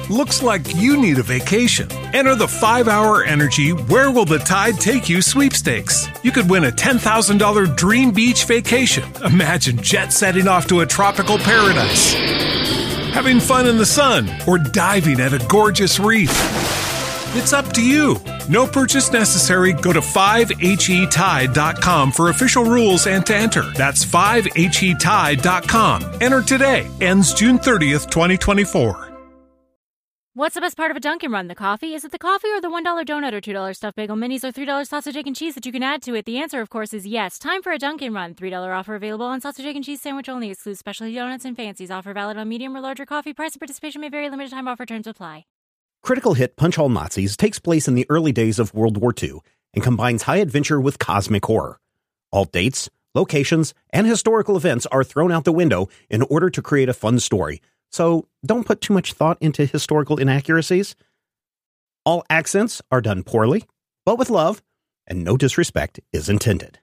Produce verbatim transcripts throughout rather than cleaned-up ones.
Looks like you need a vacation. Enter the five hour Energy Where Will the Tide Take You sweepstakes. You could win a ten thousand dollars dream beach vacation. Imagine jet setting off to a tropical paradise, having fun in the sun, or diving at a gorgeous reef. It's up to you. No purchase necessary. Go to five H E tide dot com for official rules and to enter. That's five H E tide dot com. Enter today. Ends June thirtieth, twenty twenty-four. What's the best part of a Dunkin' Run? The coffee? Is it the coffee or the one dollar donut or two dollar stuffed bagel minis or three dollar sausage, egg, and cheese that you can add to it? The answer, of course, is yes. Time for a Dunkin' Run. three dollar offer available on sausage, egg, and cheese sandwich only. Excludes specialty donuts and fancies. Offer valid on medium or larger coffee. Price and participation may vary. Limited time offer. Terms apply. Critical hit Punch All Nazis takes place in the early days of World War Two and combines high adventure with cosmic horror. All dates, locations, and historical events are thrown out the window in order to create a fun story. So don't put too much thought into historical inaccuracies. All accents are done poorly, but with love, and no disrespect is intended.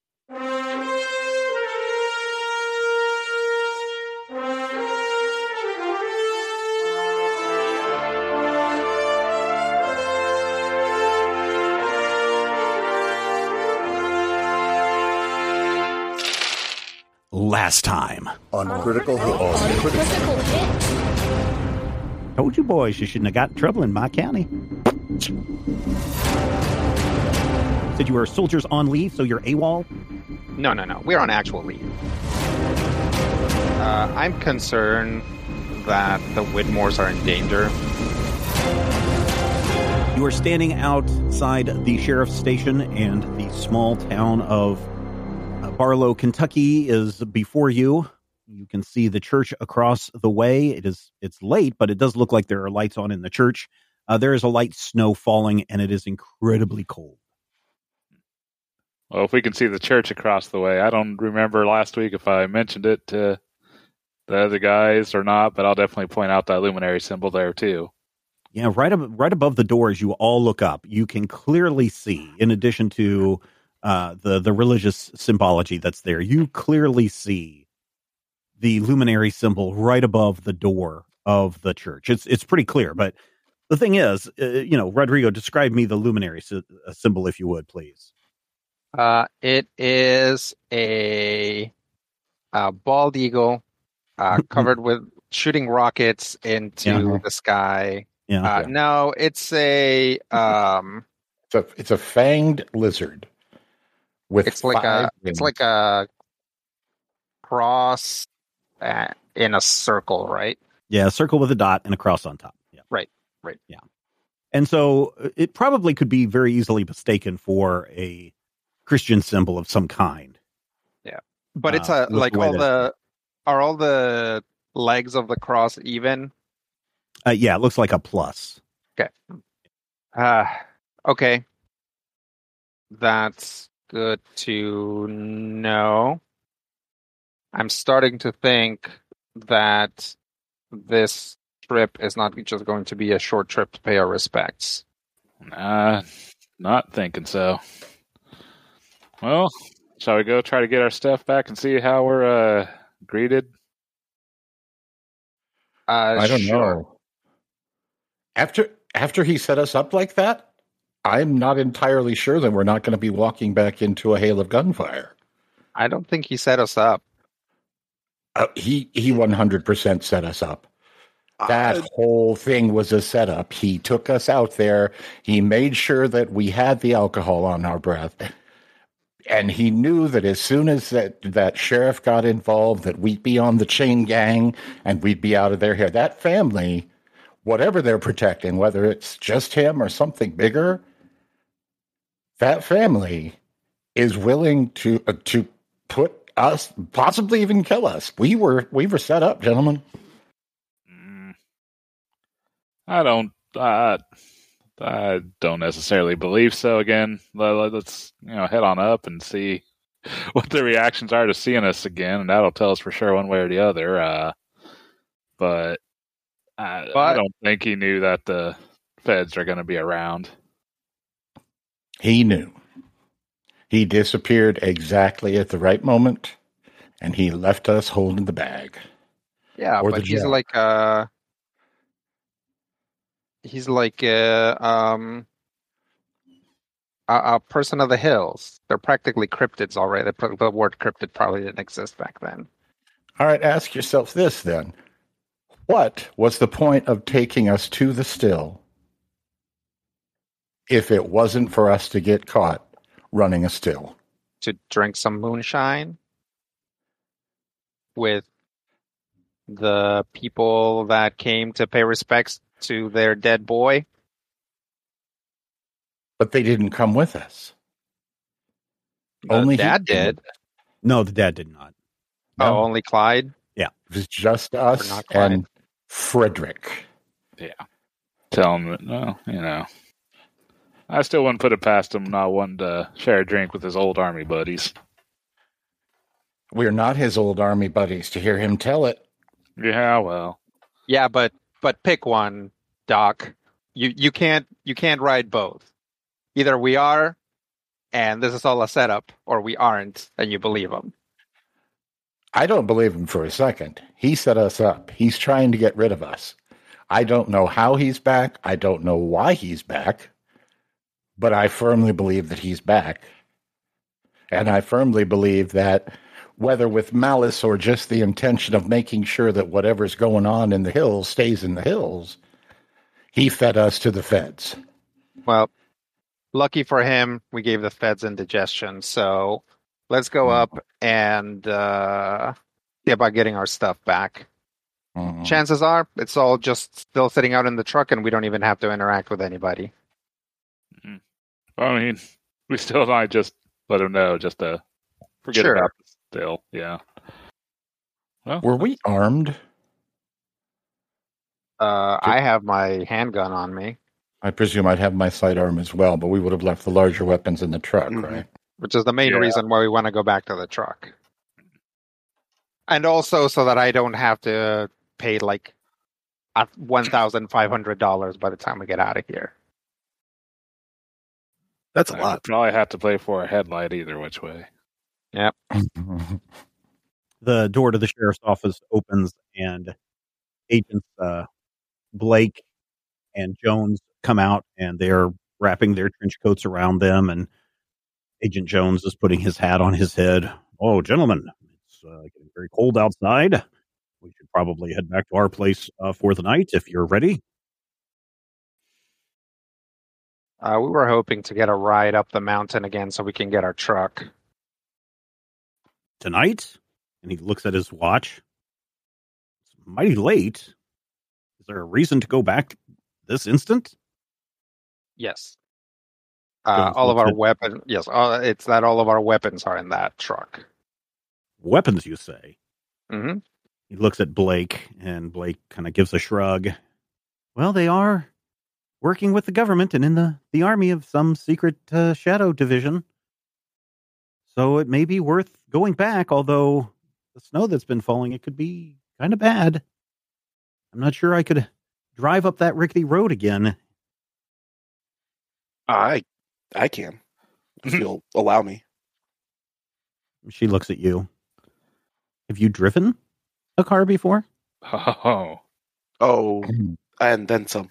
Last time on Critical Hit. On Critical Hit. Told you boys you shouldn't have got in trouble in my county. Said you were soldiers on leave, so you're AWOL? No, no, no. We're on actual leave. Uh, I'm concerned that the Whitmores are in danger. You are standing outside the sheriff's station, and the small town of Barlow, Kentucky is before you. You can see the church across the way. It is it's late, but it does look like there are lights on in the church. Uh, there is a light snow falling, and it is incredibly cold. Well, if we can see the church across the way, I don't remember last week if I mentioned it to the other guys or not, but I'll definitely point out that luminary symbol there too. Yeah, right ab- right above the door as you all look up, you can clearly see, in addition to Uh, the, the religious symbology that's there, you clearly see the luminary symbol right above the door of the church. It's it's pretty clear, but the thing is, uh, you know, Rodrigo, describe me the luminary sy- symbol, if you would, please. Uh, it is a, a bald eagle uh, covered with shooting rockets into Yeah. the sky. Yeah. Uh, Yeah. No, it's a... Um, It's a it's a fanged lizard with It's like five a it's wings. like a cross uh, in a circle, right? Yeah, a circle with a dot and a cross on top. Yeah. Right, right. Yeah. And so uh, it probably could be very easily mistaken for a Christian symbol of some kind. Yeah. But it's Uh, a with like the way all that- the are all the legs of the cross even? Uh, yeah, it looks like a plus. Uh okay. That's good to know. I'm starting to think that this trip is not just going to be a short trip to pay our respects. Nah, not thinking so. Well, shall we go try to get our stuff back and see how we're uh, greeted? Uh, I don't sure. know. After after he set us up like that, I'm not entirely sure that we're not going to be walking back into a hail of gunfire. I don't think he set us up. Uh, he he one hundred percent set us up. That whole thing was a setup. He took us out there. He made sure that we had the alcohol on our breath. And he knew that as soon as that, that sheriff got involved, that we'd be on the chain gang and we'd be out of their hair. That family, whatever they're protecting, whether it's just him or something bigger, that family is willing to uh, to put us, possibly even kill us. We were we were set up, gentlemen. I don't. Uh, I don't necessarily believe so. Again, let, let's you know head on up and see what the reactions are to seeing us again, and that'll tell us for sure one way or the other. Uh, but, I, But- I don't think he knew that the feds are going to be around. He knew. He disappeared exactly at the right moment, and he left us holding the bag. Yeah, Or but the he's jar. like a he's like a, um, a, a person of the hills. They're practically cryptids already. The, the word cryptid probably didn't exist back then. All right, ask yourself this then. What was the point of taking us to the still if it wasn't for us to get caught running a still? To drink some moonshine with the people that came to pay respects to their dead boy. But they didn't come with us. The Only dad he did. No, the dad did not. Oh, No. only Clyde? It was just us not Clyde. and Frederick. Yeah. Tell him that, no, you know. I still wouldn't put it past him not wanting to share a drink with his old army buddies. We're not his old army buddies to hear him tell it. Yeah, well. Yeah, but but pick one, Doc. You you can't you can't ride both. Either we are, and this is all a setup, or we aren't, and you believe him. I don't believe him for a second. He set us up. He's trying to get rid of us. I don't know how he's back. I don't know why he's back. But I firmly believe that he's back. And I firmly believe that whether with malice or just the intention of making sure that whatever's going on in the hills stays in the hills, he fed us to the feds. Well, lucky for him, we gave the feds indigestion. So let's go up and uh, see about getting our stuff back. Mm-hmm. Chances are it's all just still sitting out in the truck, and we don't even have to interact with anybody. I mean, we still might just let him know, just to forget Sure. about it still. Yeah. Well, Were we armed? Uh, I have my handgun on me, I presume I'd have my sidearm as well, but we would have left the larger weapons in the truck, Mhm. right? which is the main Yeah. reason why we want to go back to the truck. And also so that I don't have to pay like one thousand five hundred dollars by the time we get out of here. That's a I lot. would probably have to pay for a headlight either which way. The door to the sheriff's office opens, and agents uh, Blake and Jones come out, and they're wrapping their trench coats around them. And Agent Jones is putting his hat on his head. Oh, gentlemen, it's uh, getting very cold outside. We should probably head back to our place uh, for the night if you're ready. Uh, we were hoping to get a ride up the mountain again so we can get our truck. Tonight? And he looks at his watch. It's mighty late. Is there a reason to go back this instant? Yes. Uh, Jones all of looks our at- weapons. Yes, all, it's that all of our weapons are in that truck. Weapons, you say? Mm-hmm. He looks at Blake, and Blake kind of gives a shrug. Well, they are working with the government and in the, the army of some secret uh, shadow division. So it may be worth going back, although the snow that's been falling, it could be kind of bad. I'm not sure I could drive up that rickety road again. I I can. If you'll allow me. She looks at you. Have you driven a car before? Oh. Oh, and then some.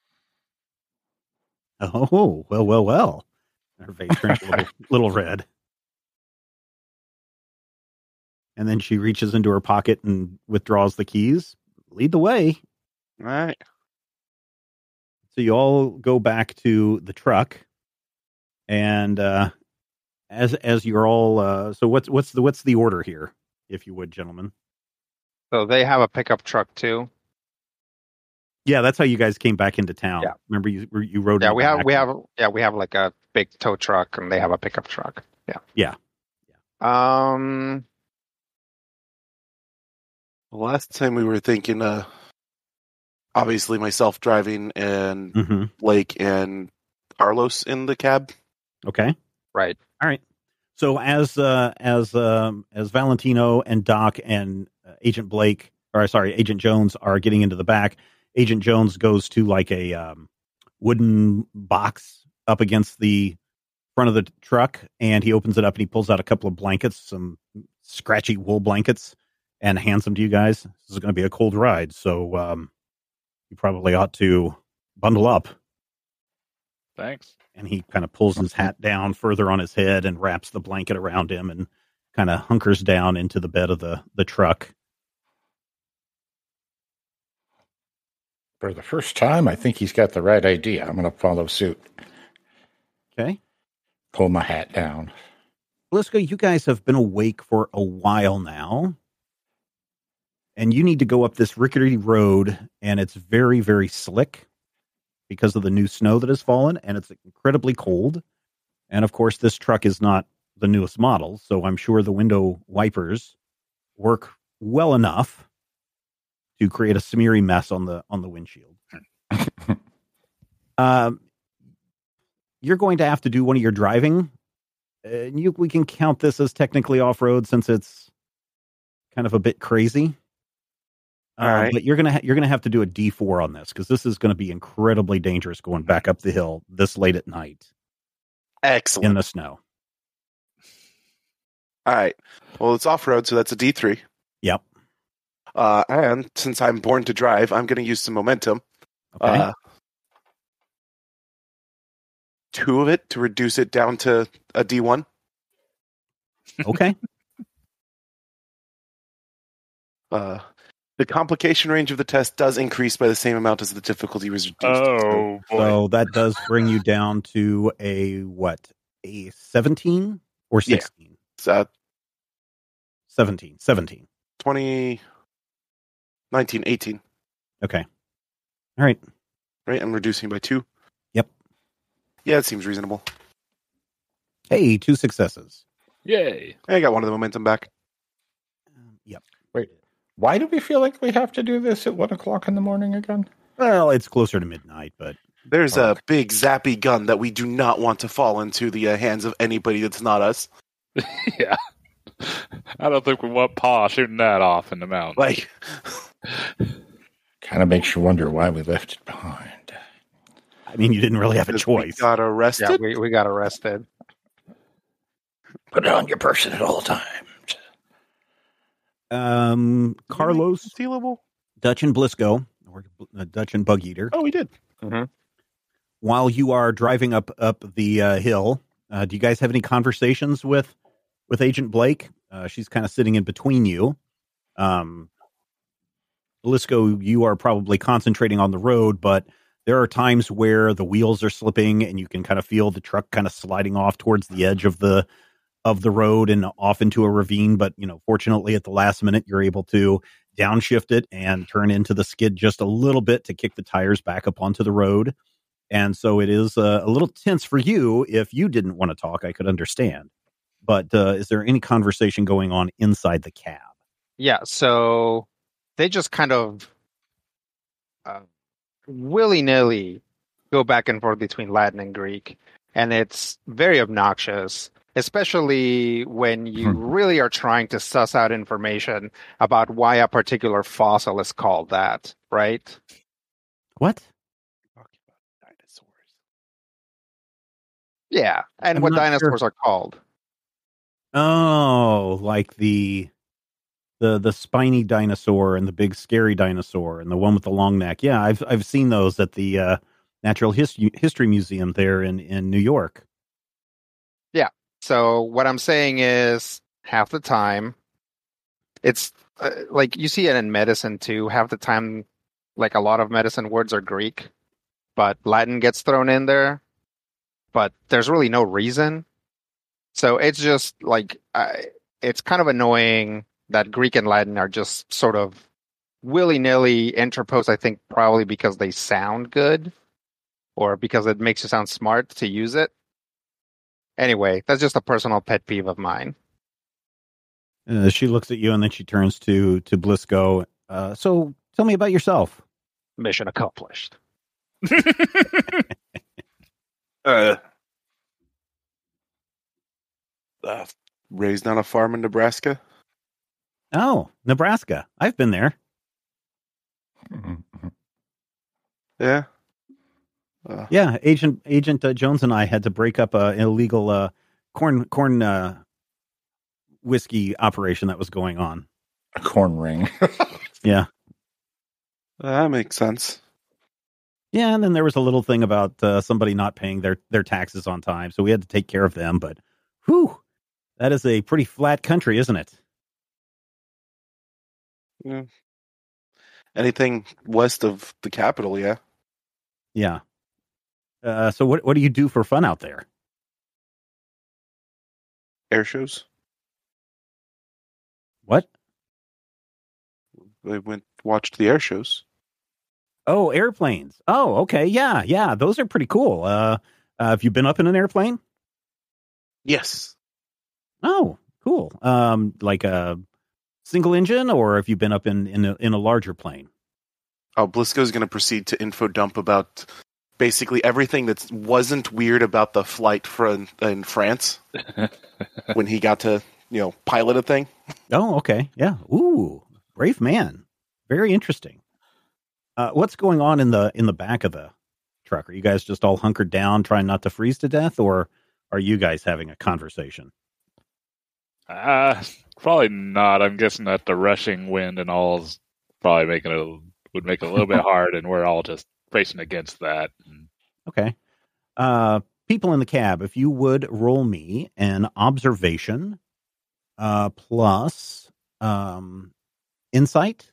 Oh, well, well, well. Her face turns a little, little red. And then she reaches into her pocket and withdraws the keys. Lead the way. All right. So you all go back to the truck, and uh, as as you're all, uh, so what's what's the what's the order here, if you would, gentlemen? So they have a pickup truck too. Yeah, that's how you guys came back into town. Yeah. Remember you you rode. Yeah, in we the have back. we have yeah we have like a big tow truck, and they have a pickup truck. Yeah. Yeah. Um. Last time we were thinking, uh, obviously myself driving and Mm-hmm. Blake and Arlos in the cab. Okay. Right. All right. So as uh, as um, as Valentino and Doc and uh, Agent Blake, or sorry, Agent Jones are getting into the back, Agent Jones goes to like a um, wooden box up against the front of the truck, and he opens it up and he pulls out a couple of blankets, some scratchy wool blankets, and hands them to you guys. This is going to be a cold ride, so um, you probably ought to bundle up. Thanks. And he kind of pulls his hat down further on his head and wraps the blanket around him and kind of hunkers down into the bed of the, the truck. For the first time, I think he's got the right idea. I'm going to follow suit. Okay. Pull my hat down. Blisco, you guys have been awake for a while now. And you need to go up this rickety road, and it's very, very slick because of the new snow that has fallen, and it's incredibly cold. And, of course, this truck is not the newest model, so I'm sure the window wipers work well enough to create a smeary mess on the on the windshield. um, you're going to have to do one of your driving. And you, we can count this as technically off-road since it's kind of a bit crazy. All um, right. But you're gonna ha- you're gonna have to do a D four on this because this is going to be incredibly dangerous going back up the hill this late at night Excellent. in the snow. All right. Well, it's off road, so that's a D three. Yep. Uh, and since I'm born to drive, I'm going to use some momentum. Okay. Uh, two of it to reduce it down to a D one. Okay. Uh, the complication range of the test does increase by the same amount as the difficulty was reduced. Oh, boy. So that does bring you down to a what? A seventeen or Yeah. sixteen? So, uh, seventeen. seventeen. twenty, nineteen, eighteen. Okay. All right. Right? I'm reducing by two. Yep. Yeah, it seems reasonable. Hey, two successes. Yay. I got one of the momentum back. Um, yep. Wait, why do we feel like we have to do this at one o'clock in the morning again? Well, it's closer to midnight, but There's Oh. a big zappy gun that we do not want to fall into the uh, hands of anybody that's not us. Yeah. I don't think we want Paw shooting that off in the mountain. Like, Kind of makes you wonder why we left it behind. I mean, you didn't really have a because we choice. got Yeah, arrested. we, we got arrested. Put it on your person at all times. Um, Carlos, Stealable? Dutch and Blisco, or uh, Dutch and Bug Eater. Oh, we did. While you are driving up up the uh, hill, uh, do you guys have any conversations with with Agent Blake? Uh, she's kind of sitting in between you. Um, Blisco, you are probably concentrating on the road, but there are times where the wheels are slipping, and you can kind of feel the truck kind of sliding off towards the edge of the of the road and off into a ravine. But you know, fortunately, at the last minute, you're able to downshift it and turn into the skid just a little bit to kick the tires back up onto the road. And so it is uh, a little tense for you. If you didn't want to talk, I could understand. But uh, is there any conversation going on inside the cab? Yeah, so they just kind of uh, willy-nilly go back and forth between Latin and Greek, and it's very obnoxious, especially when you Hmm. really are trying to suss out information about why a particular fossil is called that, right? What? Talking about dinosaurs. Yeah, and I'm what not dinosaurs sure. are called. Oh, like the the the spiny dinosaur and the big scary dinosaur and the one with the long neck. Yeah, I've I've seen those at the uh, Natural History History Museum there in, in New York. So what I'm saying is, half the time, it's uh, like you see it in medicine too. Half the time, like a lot of medicine words are Greek, but Latin gets thrown in there, but there's really no reason. So it's just like, I, it's kind of annoying that Greek and Latin are just sort of willy-nilly interposed, I think probably because they sound good or because it makes you sound smart to use it. Anyway, that's just a personal pet peeve of mine. Uh, she looks at you and then she turns to to Blisco. Uh, so tell me about yourself. Mission accomplished. Uh, uh, raised on a farm in Nebraska. Oh, Nebraska. I've been there. Yeah. Uh, Yeah, Agent Agent uh, Jones and I had to break up a illegal uh, corn corn uh, whiskey operation that was going on. A corn ring. Yeah. that makes sense. Yeah, and then there was a little thing about uh, somebody not paying their, their taxes on time, so we had to take care of them. But, whew, that is a pretty flat country, isn't it? Yeah. Anything west of the capital, yeah. Yeah. Uh, so what what do you do for fun out there? Air shows. What? I went watched the air shows. Oh, airplanes. Oh, okay. Yeah, yeah. Those are pretty cool. Uh, uh, have you been up in an airplane? Yes. Oh, cool. Um, like a single engine, or have you been up in in a, in a larger plane? Oh, Blisco's going to proceed to info dump about basically everything that wasn't weird about the flight from in France when he got to, you know, pilot a thing. Oh, okay. Yeah. Ooh, brave man. Very interesting. Uh, what's going on in the in the back of the truck? Are you guys just all hunkered down, trying not to freeze to death, or are you guys having a conversation? Uh, probably not. I'm guessing that the rushing wind and all is probably making it would make it a little bit hard, and we're all just racing against that. Okay. Uh, people in the cab, if you would roll me an observation uh, plus um, insight.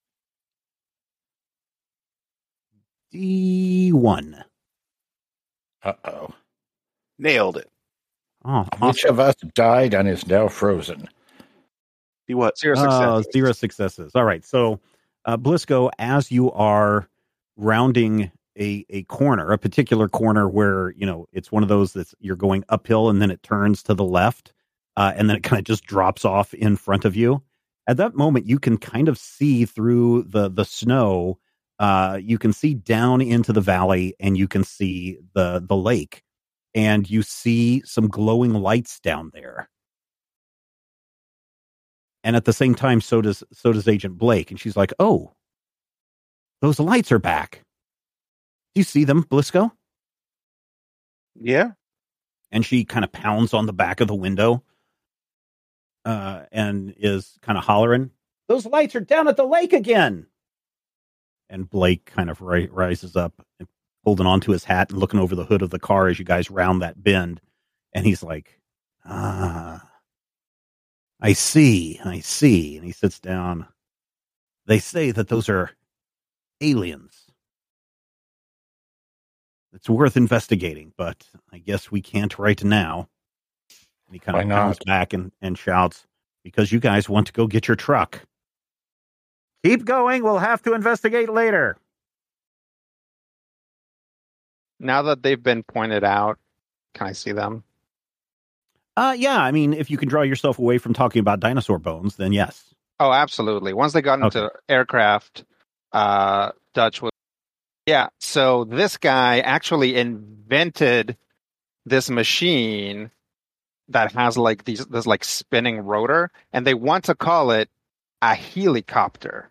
D one. Uh-oh. Nailed it. Oh, Which awesome. of us died and is now frozen? See what? Zero Oh, successes. zero successes. All right. So, uh, Blisco, as you are rounding a, a corner, a particular corner where, you know, it's one of those that's you're going uphill and then it turns to the left uh, and then it kind of just drops off in front of you. At that moment, you can kind of see through the, the snow. Uh, you can see down into the valley and you can see the, the lake, and you see some glowing lights down there. And at the same time, so does so does Agent Blake. And she's like, oh, those lights are back. Do you see them, Blisco? Yeah. And she kind of pounds on the back of the window uh, and is kind of hollering, those lights are down at the lake again. And Blake kind of ri- rises up and holding onto his hat and looking over the hood of the car as you guys round that bend. And he's like, ah, I see, I see. And he sits down. They say that those are aliens. It's worth investigating, but I guess we can't right now. And he kind Why of not? comes back and, and shouts, because you guys want to go get your truck. Keep going. We'll have to investigate later. Now that they've been pointed out, can I see them? Uh, yeah, I mean, if you can draw yourself away from talking about dinosaur bones, then yes. Oh, absolutely. Once they got into Okay. aircraft, uh, Dutch was, yeah. So this guy actually invented this machine that has like these, this like spinning rotor, and they want to call it a helicopter.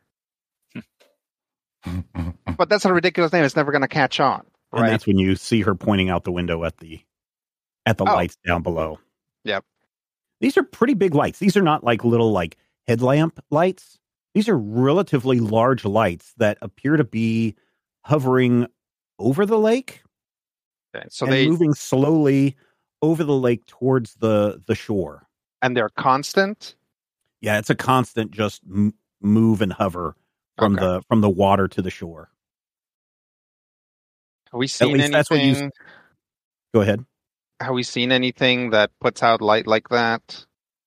But that's a ridiculous name. It's never going to catch on, And right? that's when you see her pointing out the window at the at the Oh. lights down below. Yep. These are pretty big lights. These are not like little like headlamp lights. These are relatively large lights that appear to be hovering over the lake Okay, so and they moving slowly over the lake towards the the shore. and they're constant. Yeah, it's a constant just m- move and hover from Okay. the from the water to the shore. Have we seen least that's what you- anything? Go ahead. Have we seen anything that puts out light like that?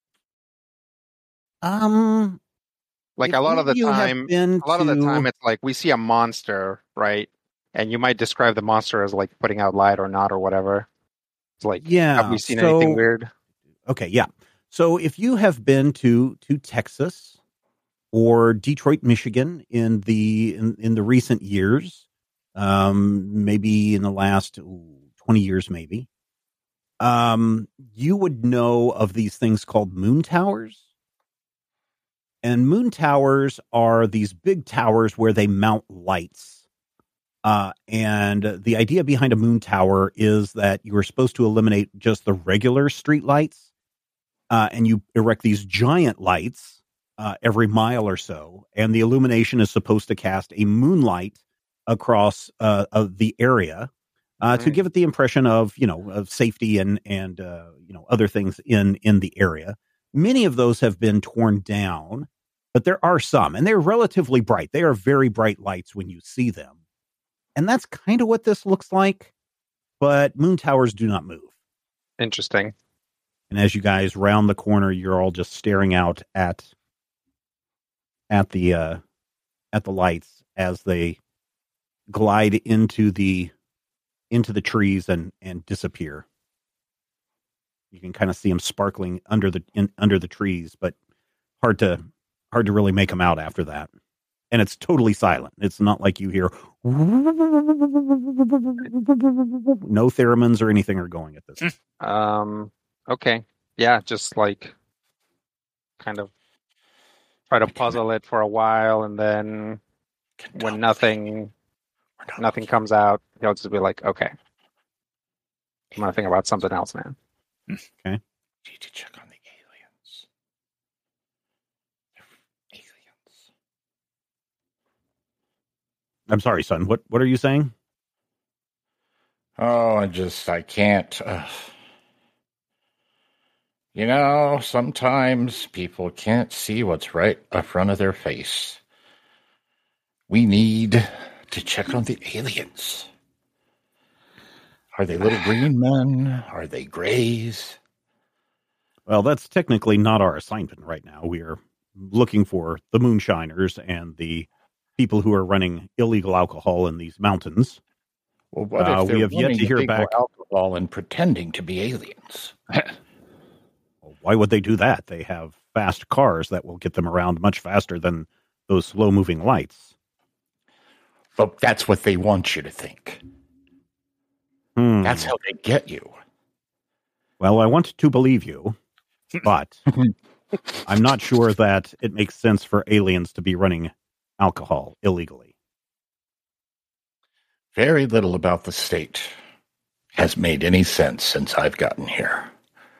Um, Like if a lot any of the you have time, been a lot of the to- time, it's like we see a monster, right? And you might describe the monster as like putting out light or not or whatever. It's like, yeah. have we seen so- anything weird? Okay, yeah. So if you have been to to Texas or Detroit, Michigan in the in, in the recent years, um, maybe in the last ooh, twenty years, maybe, um, you would know of these things called moon towers. And moon towers are these big towers where they mount lights. Uh, and the idea behind a moon tower is that you are supposed to eliminate just the regular street lights. Uh, and you erect these giant lights uh, every mile or so, and the illumination is supposed to cast a moonlight across uh, of the area uh, Right. to give it the impression of, you know, of safety and, and uh, you know, other things in, in the area. Many of those have been torn down, but there are some, and they're relatively bright. They are very bright lights when you see them. And that's kind of what this looks like, but moon towers do not move. Interesting. And as you guys round the corner, you're all just staring out at at the uh, at the lights as they glide into the into the trees and, and disappear. You can kind of see them sparkling under the in, under the trees, but hard to hard to really make them out after that. And it's totally silent. It's not like you hear no theremins or anything are going at this. Um. Okay. Yeah. Just like kind of try to puzzle it for a while, and then when nothing nothing comes out, he'll just be like, "Okay, I'm gonna think about something else, man." Okay. Need to check on the aliens. Aliens. I'm sorry, son. What what are you saying? Oh, I just, I can't. Uh, you know, sometimes people can't see what's right in front of their face. We need to check on the aliens. Are they little green men? Are they grays? Well, that's technically not our assignment right now. We are looking for the moonshiners and the people who are running illegal alcohol in these mountains. Well, what Uh, if they're we have yet running to hear illegal back. alcohol and pretending to be aliens? Why would they do that? They have fast cars that will get them around much faster than those slow-moving lights. But that's what they want you to think. Hmm. That's how they get you. Well, I want to believe you, but I'm not sure that it makes sense for aliens to be running alcohol illegally. Very little about the state has made any sense since I've gotten here.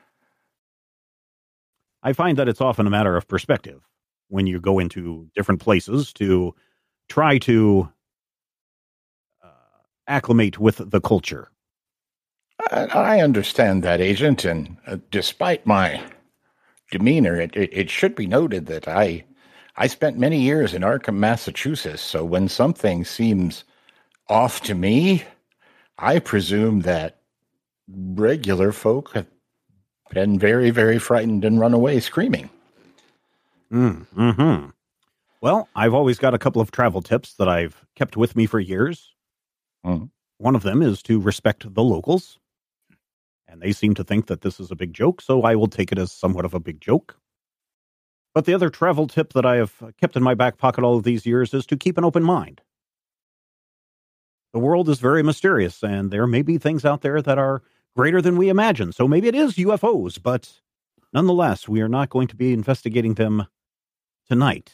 I find that it's often a matter of perspective when you go into different places to try to uh, acclimate with the culture. I, I understand that, Agent, and uh, despite my demeanor, it, it, it should be noted that I I spent many years in Arkham, Massachusetts, so when something seems off to me, I presume that regular folk have been very, very frightened and run away screaming. Mm, mm-hmm. Well, I've always got a couple of travel tips that I've kept with me for years. Mm. One of them is to respect the locals. And they seem to think that this is a big joke, so I will take it as somewhat of a big joke. But the other travel tip that I have kept in my back pocket all of these years is to keep an open mind. The world is very mysterious, and there may be things out there that are greater than we imagine. So maybe it is U F Os, but nonetheless, we are not going to be investigating them tonight.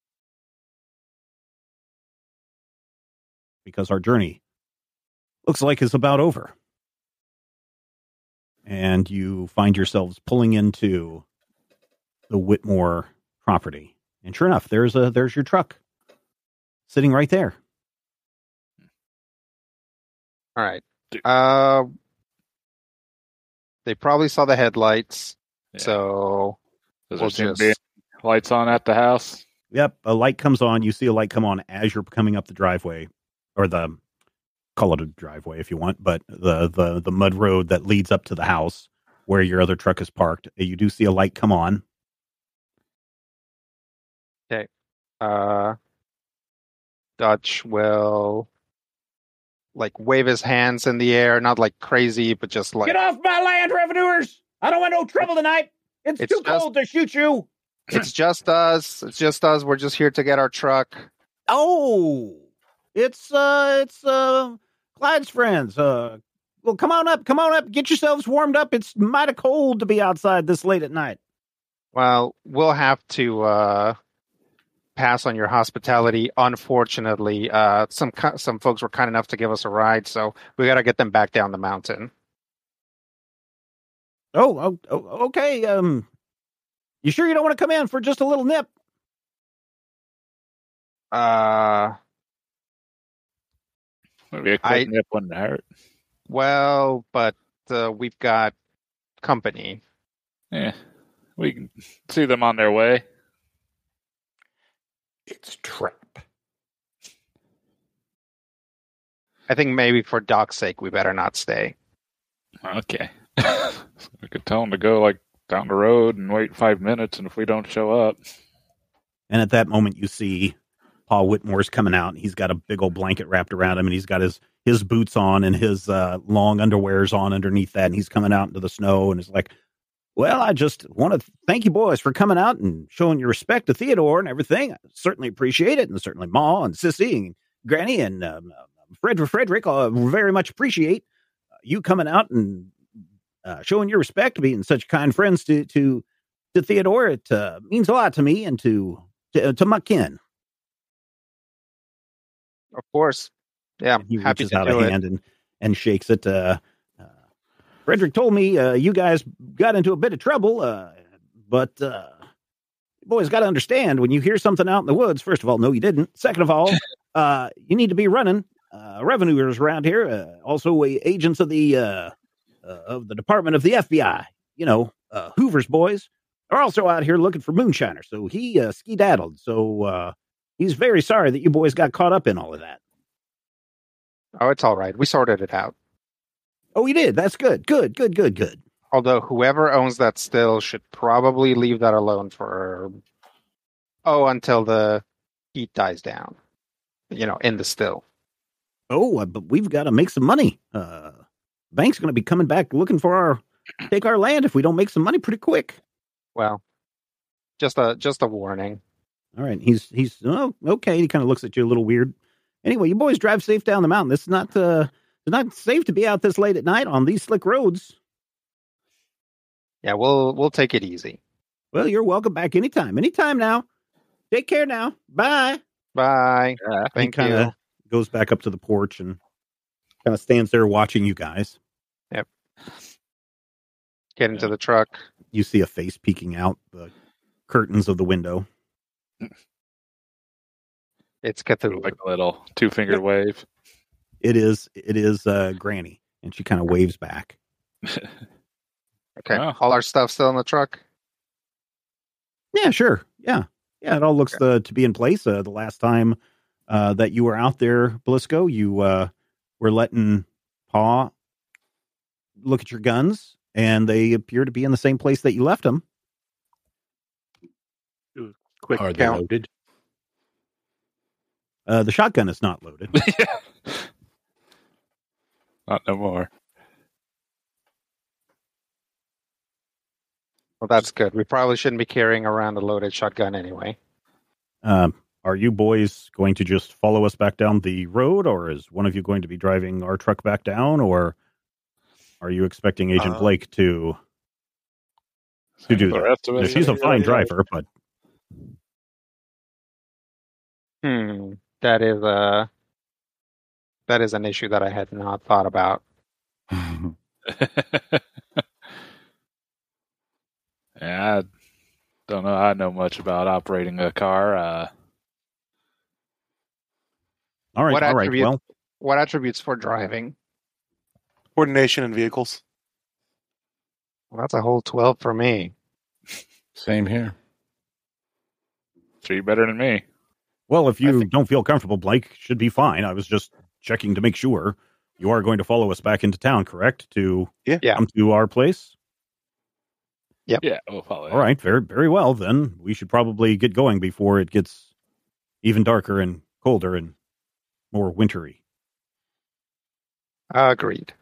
Because our journey looks like it's about over. And you find yourselves pulling into the Whitmore property. And sure enough, there's a there's your truck sitting right there. All right. Uh, they probably saw the headlights, Yeah. so Does we'll there seem to just- be lights on at the house? Yep, a light comes on. You see a light come on as you're coming up the driveway, or the call it a driveway if you want, but the the the mud road that leads up to the house where your other truck is parked. You do see a light come on. uh, Dutch will like wave his hands in the air, not like crazy, but just like Get off my land, revenuers! I don't want no trouble tonight. It's, It's too just- cold to shoot you. it's just us. It's just us. We're just here to get our truck. Oh, it's uh, it's uh, Clyde's friends. Uh, well, come on up, come on up, get yourselves warmed up. It's mighty cold to be outside this late at night. Well, we'll have to uh, pass on your hospitality. Unfortunately, uh, some ki- some folks were kind enough to give us a ride, so we got to get them back down the mountain. Oh, oh, oh, okay. Um, you sure you don't want to come in for just a little nip? Uh, Maybe a quick I- nip wouldn't hurt. Well, but uh, we've got company. Yeah, we can see them on their way. It's trap. I think maybe for Doc's sake, we better not stay. Okay. We could tell them to go like down the road and wait five minutes, and if we don't show up, And at that moment, you see Paul Whitmore's coming out. And he's got a big old blanket wrapped around him, and he's got his his boots on and his uh, long underwears on underneath that. And he's coming out into the snow, and it's like, well, I just want to thank you boys for coming out and showing your respect to Theodore and everything. I certainly appreciate it, and certainly Ma and Sissy and Granny and um, Frederick, Frederick, uh, very much appreciate you coming out and uh, showing your respect, being such kind friends to to to Theodore. It uh, means a lot to me and to to, to my kin. Of course. Yeah, And he happy reaches to out do a it. hand and and shakes it. Uh, uh, Frederick told me uh, you guys got into a bit of trouble, uh, but uh, you boys got to understand when you hear something out in the woods. First of all, no, you didn't. Second of all, uh, you need to be running. Uh, revenuers around here, uh, also uh, agents of the uh, uh, of the Department of the F B I. You know, uh, Hoover's boys are also out here looking for moonshiners. So he uh, skedaddled. So uh, he's very sorry that you boys got caught up in all of that. Oh, it's all right. We sorted it out. Oh, he did. That's good. Good. Good. Good. Good. Although whoever owns that still should probably leave that alone for oh until the heat dies down. You know, in the still. Oh, uh, but we've got to make some money. Uh, bank's going to be coming back looking for our take our land if we don't make some money pretty quick. Well, just a just a warning. All right, he's he's oh okay. He kind of looks at you a little weird. Anyway, you boys drive safe down the mountain. This is not uh, it's not safe to be out this late at night on these slick roads. Yeah, we'll we'll take it easy. Well, you're welcome back anytime. Anytime now. Take care now. Bye. Bye. yeah, Thank he you. kinda goes back up to the porch and kind of stands there watching you guys. Get into the truck. You see a face peeking out the curtains of the window. It's Cthulhu. like a little two finger wave. It is it is uh, Granny, and she kind of waves back. Okay. Oh. All our stuff still in the truck? Yeah, sure. Yeah. Yeah, it all looks uh, to be in place. Uh, the last time uh, that you were out there, Blisco, you uh, were letting Pa look at your guns, and they appear to be in the same place that you left them. Quick Are they count. loaded? Uh, the shotgun is not loaded. Not no more. Well, that's good. We probably shouldn't be carrying around a loaded shotgun anyway. Um, are you boys going to just follow us back down the road, or is one of you going to be driving our truck back down, or are you expecting Agent Uh, Blake to to do The that? rest of Yeah, us- she's a fine driver, but Hmm. That is a that is an issue that I had not thought about. Yeah, I don't know. I know much about operating a car. Uh, all right, What all right. attribute- Well, What attributes for driving? Coordination in vehicles. Well, that's a whole twelve for me. Same here. sure you better than me. well, if I you think- don't feel comfortable, Blake should be fine. I was just checking to make sure. You are going to follow us back into town, correct? To Yeah. Yeah. come to our place. Yeah, we'll follow. All right, very very well. Then we should probably get going before it gets even darker and colder and more wintry. Agreed.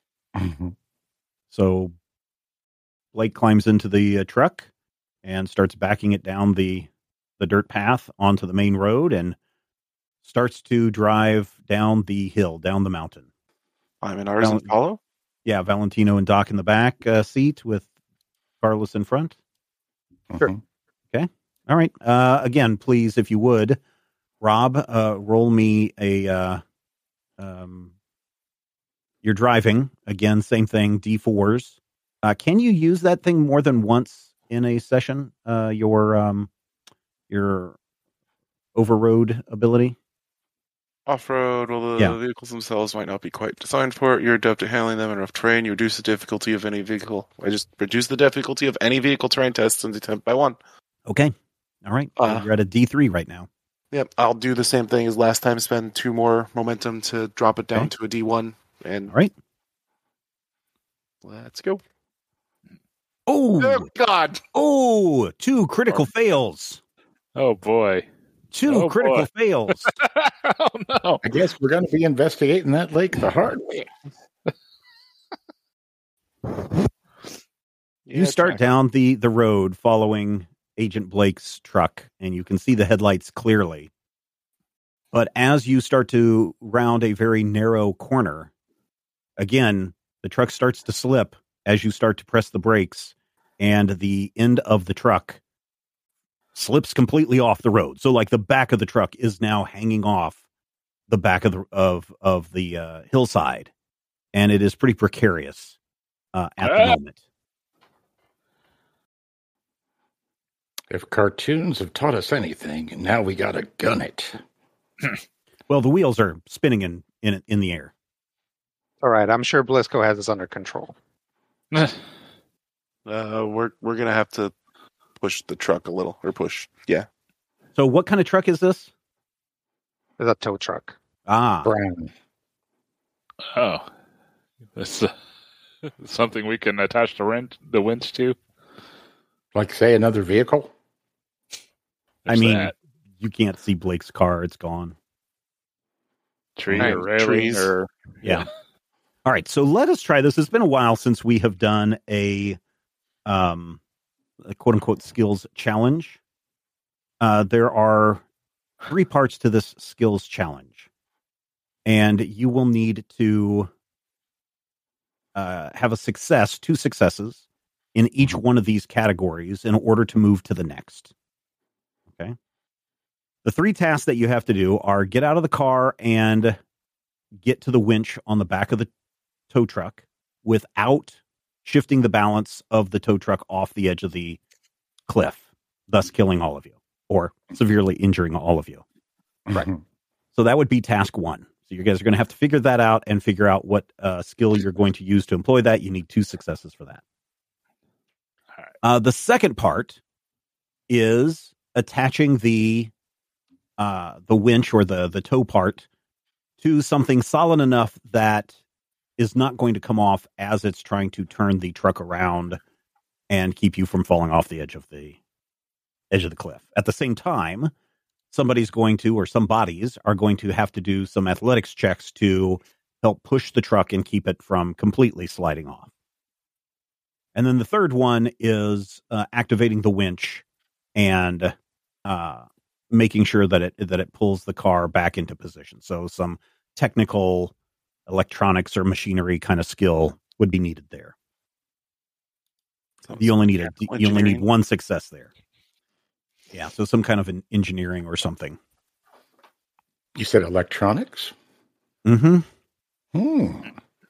So Blake climbs into the uh, truck and starts backing it down the the dirt path onto the main road and starts to drive down the hill, down the mountain. I'm in ours and Val- follow. Yeah, Valentino and Doc in the back uh, seat with Carlos in front. Sure. Mhm. All right. Uh, again, please, if you would, Rob, uh, roll me a. Uh, um, you're driving again. Same thing. D fours. Uh, can you use that thing more than once in a session? Uh, your um, your overroad ability. Off-road, while the Yeah. vehicles themselves might not be quite designed for it, you're adept at handling them in rough terrain. You reduce the difficulty of any vehicle. I just reduce the difficulty of any vehicle terrain test in the attempt by one. Okay. All right. So Uh, you're at a D three right now. Yep, I'll do the same thing as last time. Spend two more momentum to drop it down Okay. to a D one. And All right. let's go. Oh, Oh, God. oh, two critical fails. Oh boy. Two Oh, critical boy. fails. Oh no. I guess we're going to be investigating that lake the hard way. You start down the, the road following Agent Blake's truck, and you can see the headlights clearly. But as you start to round a very narrow corner, again, the truck starts to slip as you start to press the brakes, and the end of the truck slips completely off the road. So, like, the back of the truck is now hanging off the back of the of of the uh, hillside, and it is pretty precarious uh, at the Ah. moment. If cartoons have taught us anything, now we got to gun it. Well, the wheels are spinning in in in the air. All right, I'm sure Blisco has this under control. Uh, we're we're gonna have to push the truck a little, or push. Yeah, So, what kind of truck is this? There's a tow truck. Ah, Brown. Oh. That's uh, something we can attach the wrench the winch to. Like, say, another vehicle? I There's mean, that. you can't see Blake's car; it's gone. Tree Right, or railing trees. or Yeah. All right, so let us try this. It's been a while since we have done a, um, a quote unquote skills challenge. Uh, there are three parts to this skills challenge, and you will need to uh, have a success, two successes in each one of these categories in order to move to the next. Okay. The three tasks that you have to do are get out of the car and get to the winch on the back of the tow truck without shifting the balance of the tow truck off the edge of the cliff, thus killing all of you or severely injuring all of you. Right. So that would be task one. So you guys are going to have to figure that out and figure out what uh, skill you're going to use to employ that. You need two successes for that. All right. Uh, the second part is attaching the uh, the winch or the the tow part to something solid enough that is not going to come off as it's trying to turn the truck around and keep you from falling off the edge of the edge of the cliff. At the same time, somebody's going to, or some bodies are going to have to do some athletics checks to help push the truck and keep it from completely sliding off. And then the third one is uh, activating the winch and uh, making sure that it that it pulls the car back into position. So some technical electronics or machinery kind of skill would be needed there. You only need a, you only need one success there. Yeah, so some kind of an engineering or something. You said electronics? Mm-hmm. Hmm.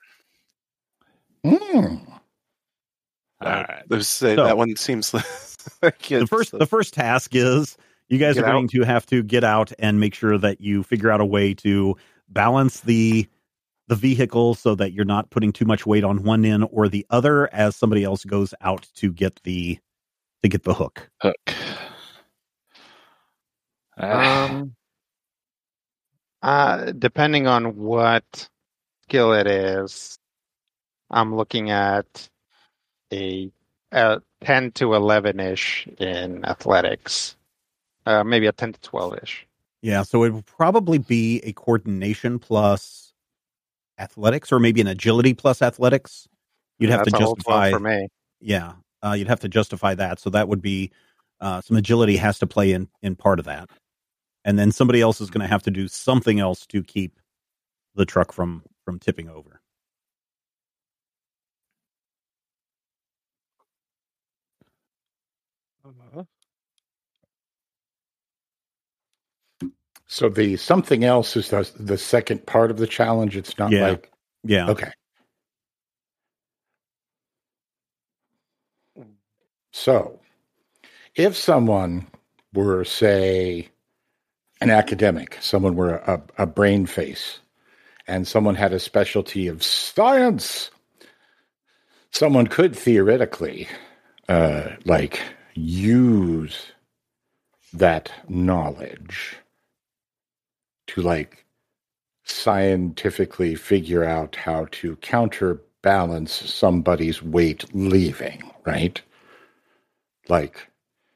Hmm. All right. Let's say So- that one seems like The it's, first the first task is you guys Get are going out. to have to get out and make sure that you figure out a way to balance the the vehicle so that you're not putting too much weight on one end or the other as somebody else goes out to get the to get the hook. Hook. Ah, Um, uh, depending on what skill it is, I'm looking at a, a ten to eleven ish in athletics, uh, maybe a ten to twelve ish. Yeah, so it would probably be a coordination plus athletics or maybe an agility plus athletics. You'd have That's to a whole twelve justify for me. Yeah, uh, you'd have to justify that. So that would be uh, some agility has to play in, in part of that. And then somebody else is going to have to do something else to keep the truck from, from tipping over. So the something else is the, the second part of the challenge. It's not Yeah. like, Yeah. okay. So if someone were, say, an academic, someone were a, a brain face, and someone had a specialty of science, someone could theoretically, uh, like, use that knowledge to, like, scientifically figure out how to counterbalance somebody's weight leaving, right? Like,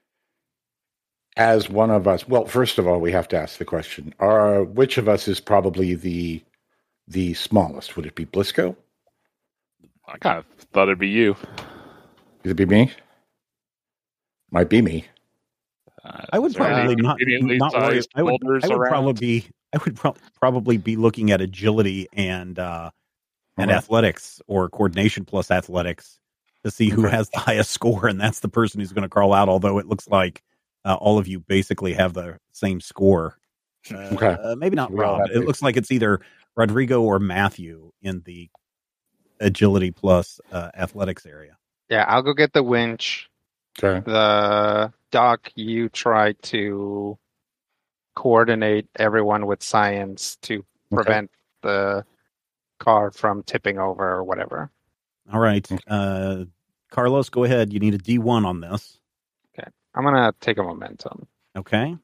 as one of us, well, first of all, we have to ask the question, are, which of us is probably the the smallest? Would it be Blisco? I kind of thought it'd be you. Could it be me? Might be me. Uh, I would is there probably any not, conveniently not worry. sized I would, boulders I would around? probably be I would pro- probably be looking at agility and uh, and Okay. athletics, or coordination plus athletics, to see who Okay. has the highest score, and that's the person who's going to crawl out. Although it looks like uh, all of you basically have the same score. Uh, Okay. uh, maybe not We all Rob. have It the- looks like it's either Rodrigo or Matthew in the agility plus uh, athletics area. Yeah, I'll go get the winch. Okay. The Doc, you try to coordinate everyone with science to prevent the car from tipping over or whatever. All right, Okay. uh, Carlos, go ahead. You need a D one on this. I'm gonna take a momentum. Okay,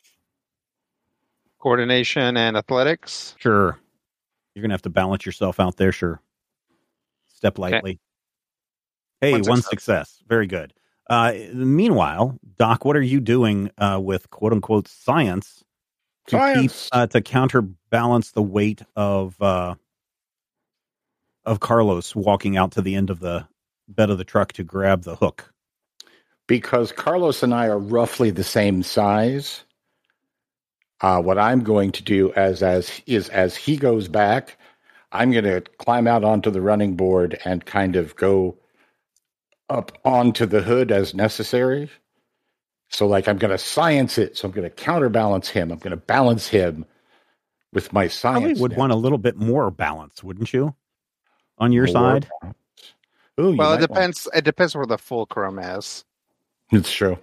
Coordination and athletics. sure. You're gonna have to balance yourself out there. Sure. Step lightly. Hey, One one success. success. Very good. Uh, meanwhile, Doc, what are you doing uh, with "quote unquote" science to Science. keep uh, to counterbalance the weight of uh, of Carlos walking out to the end of the bed of the truck to grab the hook? Because Carlos and I are roughly the same size, uh, what I'm going to do as as is as he goes back, I'm going to climb out onto the running board and kind of go up onto the hood as necessary. So, like, I'm going to science it. So I'm going to counterbalance him. I'm going to balance him with my Probably science. would now. want a little bit more balance, wouldn't you? On your More side, balance. Ooh, you Well, it might want- depends. It depends where the fulcrum is. It's true.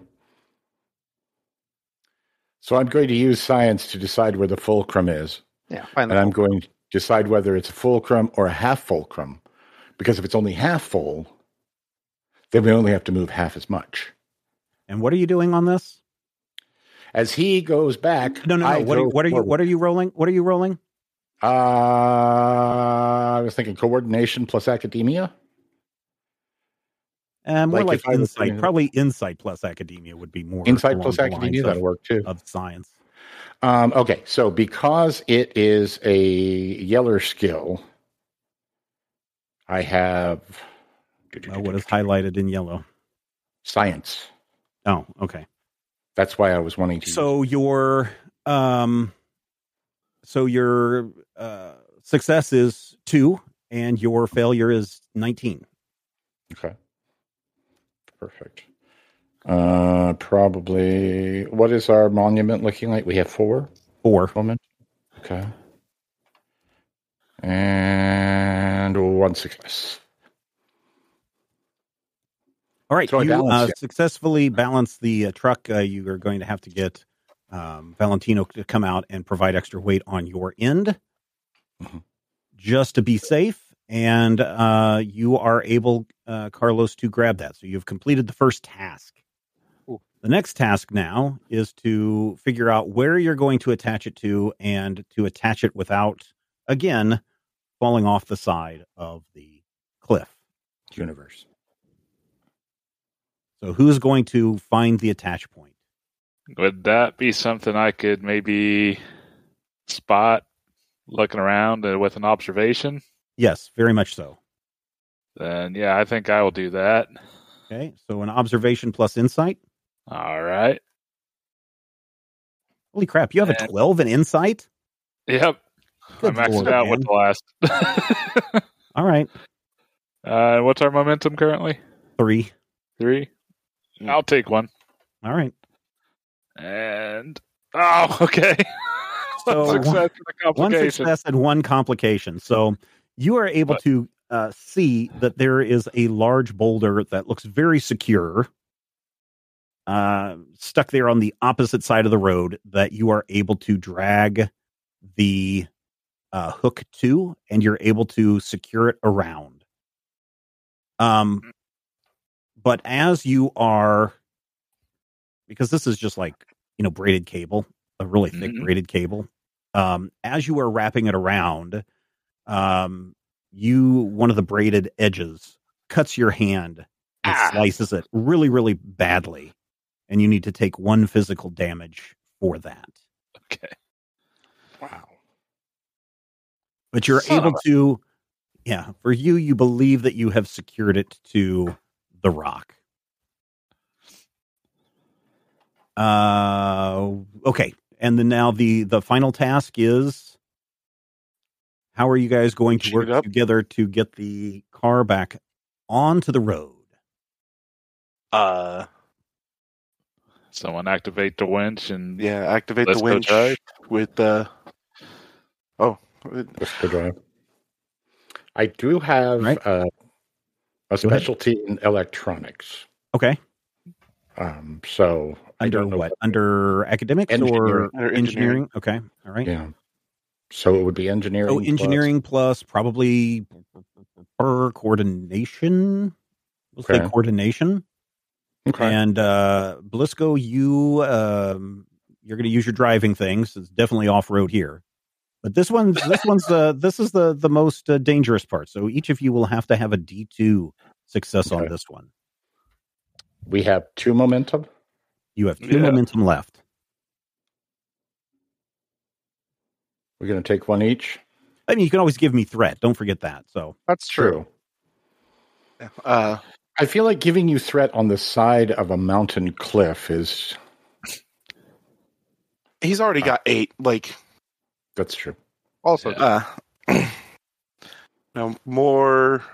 So I'm going to use science to decide where the fulcrum is. Yeah, find the And I'm fulcrum. going to decide whether it's a fulcrum or a half fulcrum. Because if it's only half full, then we only have to move half as much. and what are you doing on this? As he goes back, No, no, no. I What are, go what are you? forward. What are you rolling? What are you rolling? Uh, I was thinking coordination plus academia. Uh, more Like like if I was insight. doing- Probably insight plus academia would be more Insight along plus the lines academia, of, that'll work too. of science. Um, okay, so because it is a Yeller skill, I have Uh, what is highlighted in yellow? science. Oh, okay. That's why I was wanting to. So your um, so your uh, success is two, and your failure is nineteen. Okay. Perfect. Uh, probably. What is our monument looking like? We have four. Four. Moment. Okay. And one success. All right, So I you balance uh, it. successfully balance the uh, truck. Uh, you are going to have to get um, Valentino to come out and provide extra weight on your end, Mhm. just to be safe. And uh, you are able, uh, Carlos, to grab that. So you've completed the first task. Ooh. The next task now is to figure out where you're going to attach it to, and to attach it without, again, falling off the side of the cliff. Universe. So who's going to find the attach point? Would that be something I could maybe spot looking around uh, with an observation? Yes, very much so. Then, yeah, I think I will do that. Okay, so an observation plus insight. All right. Holy crap, you have a And- twelve in insight? Yep. Good I maxed lord, out man. with the last. All right, uh, what's our momentum currently? three. Three? I'll take one. All right. And, oh, okay. So, One success with a One complication. success and one complication. So you are able But- to uh, see that there is a large boulder that looks very secure uh, stuck there on the opposite side of the road that you are able to drag the uh, hook to, and you're able to secure it around. Um, but as you are, because this is just like, you know, braided cable, a really thick mm-hmm. braided cable. Um, as you are wrapping it around, um, you, one of the braided edges cuts your hand and ah. slices it really, really badly. And you need to take one physical damage for that. Okay. Wow. But you're Son able to, yeah, for you, you believe that you have secured it to the rock. Uh, okay. And then now the, the final task is, how are you guys going to work together to get the car back onto the road? Uh, Someone activate the winch and yeah, activate let's the winch go drive. with uh oh, let's go drive. I do have right. uh, a specialty in electronics. Okay. Um, so under I don't know what? Under academics or Under engineering? engineering? Okay. All right. Yeah. So it would be engineering. Oh, engineering plus, plus probably per coordination. We'll okay. say coordination. Okay. And uh, Blisco, you um, you're going to use your driving things. It's definitely off road here, but this one's this one's uh, this is the the most uh, dangerous part. So each of you will have to have a D two success okay. on this one. We have two momentum. You have two yeah. momentum left. We're going to take one each. I mean, you can always give me threat. Don't forget that. So that's true. true. Uh, I feel like giving you threat on the side of a mountain cliff is. He's already got eight. Like, that's true. Also, yeah. uh, now more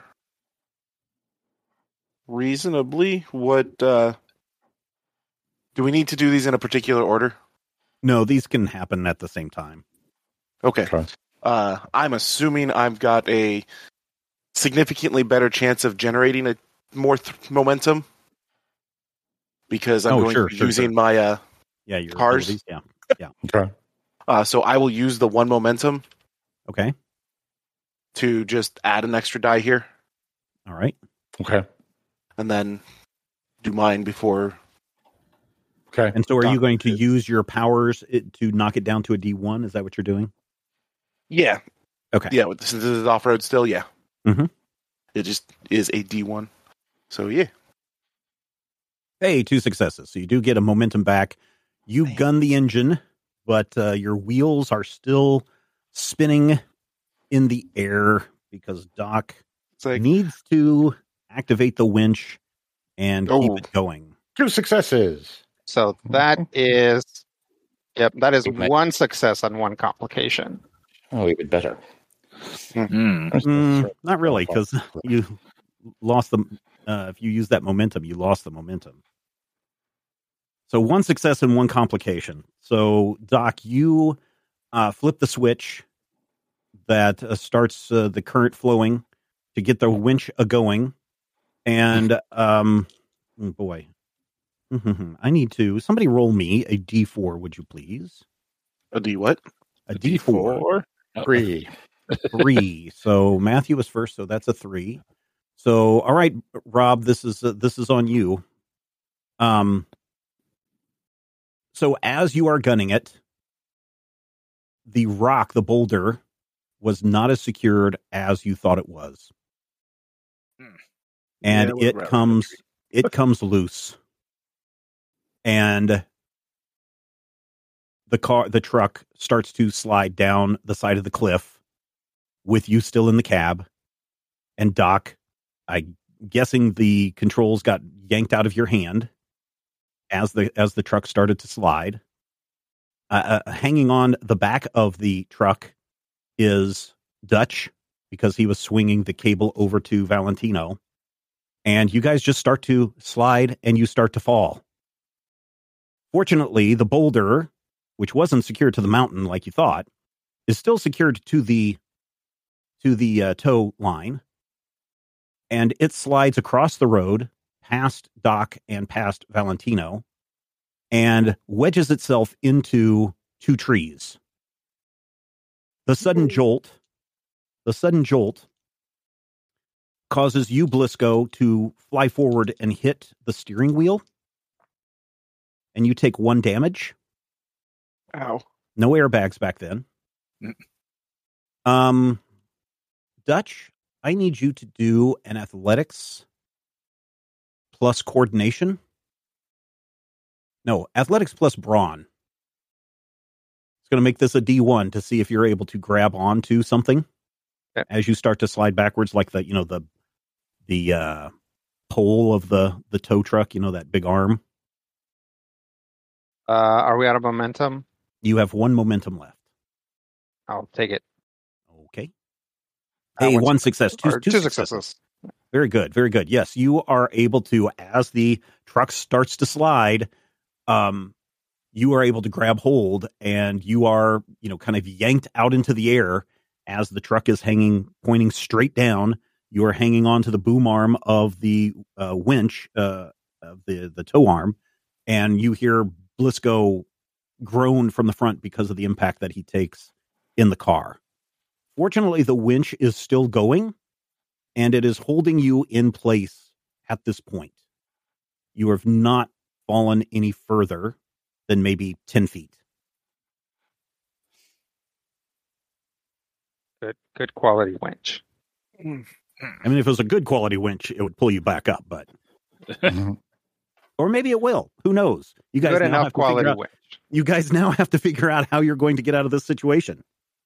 reasonably, what uh, do we need to do these in a particular order? No, these can happen at the same time. Okay. okay. Uh, I'm assuming I've got a significantly better chance of generating a more th- momentum because I'm oh, going sure, to be sure, using sure. my uh, yeah, your cars. Abilities. Yeah, yeah. Okay. Uh, so I will use the one momentum. Okay. To just add an extra die here. All right. Okay. And then do mine before. Okay. And so, are you going to use your powers to knock it down to a D one? Is that what you're doing? Yeah. Okay. Yeah. Since this is off road still, yeah. Mm-hmm. It just is a D one. So, yeah. Hey, two successes. So you do get a momentum back. You Man. gun the engine, but uh, your wheels are still spinning in the air because Doc like, needs to activate the winch and oh, keep it going. Two successes. So that is, yep, that is one success on one complication. Oh, even better. Mm. Mm, not really, because you lost the. Uh, if you use that momentum, you lost the momentum. So one success and one complication. So Doc, you uh, flip the switch that uh, starts uh, the current flowing to get the winch a going, and um, oh boy, I need to somebody roll me a D four, would you please? A D what? A D four. Three. Three. So Matthew was first, so that's a three. So all right, Rob, this is uh, this is on you. Um. So as you are gunning it, the rock, the boulder, was not as secured as you thought it was, and yeah, it comes it comes loose, and the car, the truck, starts to slide down the side of the cliff, with you still in the cab, and Doc, I'm guessing the controls got yanked out of your hand as the as the truck started to slide. Uh, uh, hanging on the back of the truck is Dutch, because he was swinging the cable over to Valentino, and you guys just start to slide and you start to fall. Fortunately, the boulder, which wasn't secured to the mountain like you thought, is still secured to the to the uh, tow line, and it slides across the road past Doc and past Valentino and wedges itself into two trees. The sudden jolt, the sudden jolt causes you, Blisco, to fly forward and hit the steering wheel, and you take one damage. Ow. No airbags back then. Um, Dutch, I need you to do an athletics plus coordination. No, athletics plus brawn. It's going to make this a D one to see if you're able to grab onto something okay. as you start to slide backwards, like the, you know, the, the, uh, pole of the, the tow truck, you know, that big arm. Uh, are we out of momentum? You have one momentum left. I'll take it. Okay. Uh, Hey, one one success, two, Or two, two successes. successes. Very good, very good. Yes, you are able to, as the truck starts to slide, um, you are able to grab hold, and you are, you know, kind of yanked out into the air as the truck is hanging, pointing straight down. You are hanging on to the boom arm of the uh, winch, uh, of the the tow arm, and you hear Blisco groan from the front because of the impact that he takes in the car. Fortunately, the winch is still going, and it is holding you in place at this point. You have not fallen any further than maybe ten feet. Good, good quality winch. I mean, if it was a good quality winch, it would pull you back up, but or maybe it will. Who knows? You guys Good now enough have to figure quality out, winch. you guys now have to figure out how you're going to get out of this situation.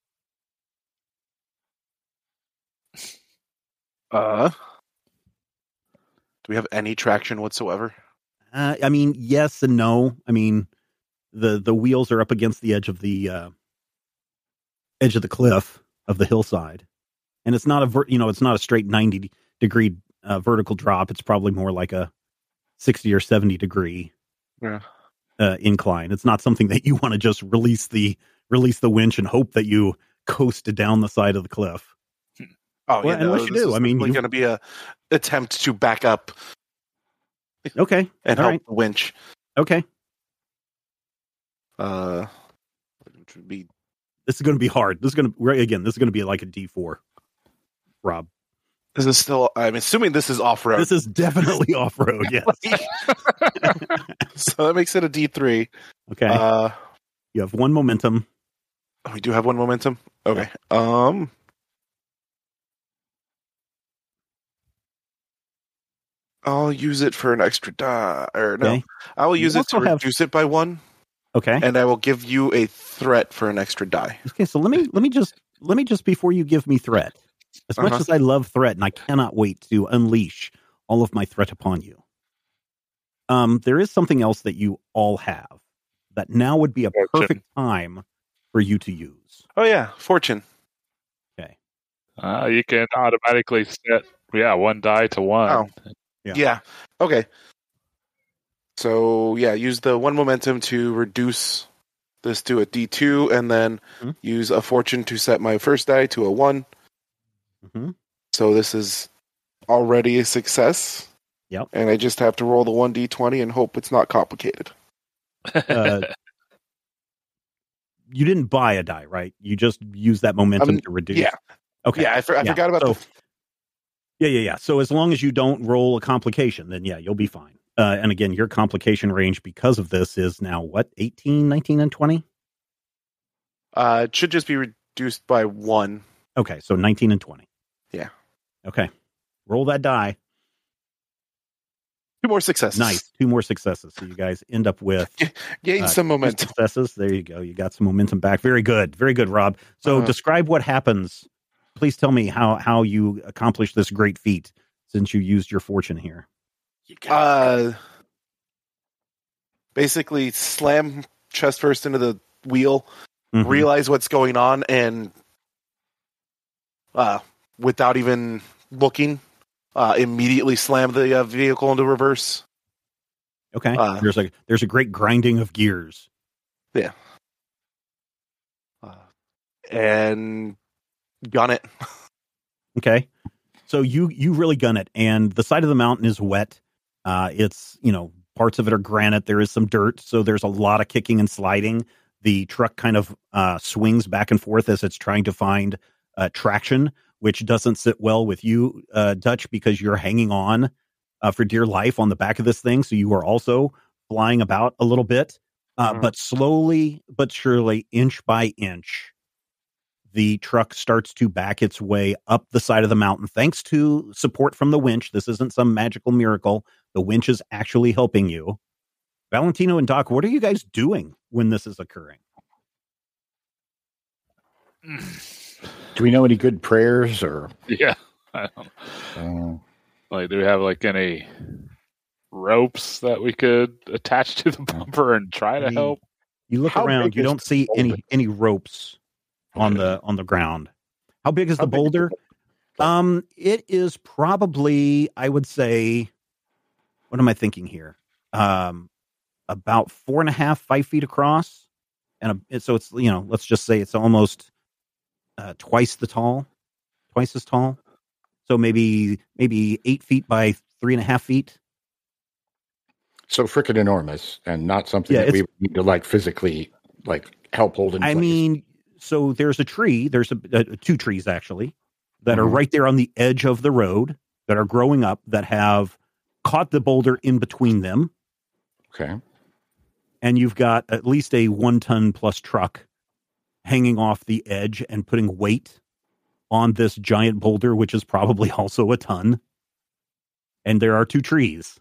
Uh, do we have any traction whatsoever? Uh, I mean, yes and no. I mean, the the wheels are up against the edge of the uh, edge of the cliff of the hillside, and it's not a ver- you know it's not a straight ninety degree uh, vertical drop. It's probably more like a sixty or seventy degree Yeah. uh, incline. It's not something that you want to just release the release the winch and hope that you coast down the side of the cliff. Oh, Well, yeah, no, unless you this do. is I mean, going you- to be a attempt to back up Okay, and all help right. the winch. Okay, Uh, which would be this is going to be hard. This is going to again. This is going to be like a D four. Rob, this is still. I'm assuming this is off road. this is definitely off road. Yes. So that makes it a D three. Okay. Uh, You have one momentum. we do have one momentum. Okay. Um. I'll use it for an extra die. Or no, Okay. I will use You it to also have- reduce it by one, Okay. and I will give you a threat for an extra die. Okay. So let me let me just let me just before you give me threat. As much Uh-huh. as I love threat, and I cannot wait to unleash all of my threat upon you. Um, there is something else that you all have that now would be a Fortune. perfect time for you to use. Oh yeah, fortune. Okay. Uh, you can automatically set, yeah, one die to one. Oh. Yeah. Yeah. Okay. So yeah, use the one momentum to reduce this to a D two, and then Mhm. use a fortune to set my first die to a one. hmm So this is already a success. Yep. And I just have to roll the one D twenty and hope it's not complicated. Uh, you didn't buy a die, right? You just use that momentum Um, to reduce. yeah. Okay. Yeah, I, for, I Yeah, forgot about so- the. Yeah, yeah, yeah. So as long as you don't roll a complication, then yeah, you'll be fine. Uh, and again, your complication range because of this is now what? eighteen, nineteen, and twenty? Uh, it should just be reduced by one. Okay, so nineteen and twenty. Yeah. Okay. Roll that die. Two more successes. Nice. Two more successes. So you guys end up with Gain uh, some two momentum. successes. There you go. You got some momentum back. Very good. Very good, Rob. So Uh-huh. describe what happens. Please tell me how, how you accomplished this great feat since you used your fortune here. Uh, basically, slam chest first into the wheel, Mhm. realize what's going on, and uh, without even looking, uh, immediately slam the uh, vehicle into reverse. Okay. uh, there's a there's a great grinding of gears. Uh, and gun it. Okay. So you you really gun it, and the side of the mountain is wet. Uh, it's you know Parts of it are granite. There is some dirt, so there's a lot of kicking and sliding. The truck kind of uh, swings back and forth as it's trying to find uh, traction, which doesn't sit well with you, uh, Dutch, because you're hanging on uh, for dear life on the back of this thing. So you are also flying about a little bit, uh, mm-hmm. but slowly but surely, inch by inch, the truck starts to back its way up the side of the mountain, thanks to support from the winch. This isn't some magical miracle. The winch is actually helping you. Valentino and Doc, what are you guys doing when this is occurring? Do we know any good prayers or? Yeah. I don't know. Uh, like, do we have like any ropes that we could attach to the bumper and try to I mean, help? You look How around, big you is don't the see boulder? any any ropes on the on the ground. How big is How the big is the boulder? Um, it is probably, I would say, what am I thinking here? Um, about four and a half, five feet across, and a, so it's you know, let's just say it's almost uh, twice the tall, twice as tall. So maybe maybe eight feet by three and a half feet. So frickin' enormous, and not something Yeah, that we it's- need to like physically like help hold in I place. mean, so there's a tree. There's a, uh, two trees actually that are Mhm. right there on the edge of the road that are growing up that have caught the boulder in between them. Okay. And you've got at least a one ton plus truck hanging off the edge and putting weight on this giant boulder, which is probably also a ton. And there are two trees.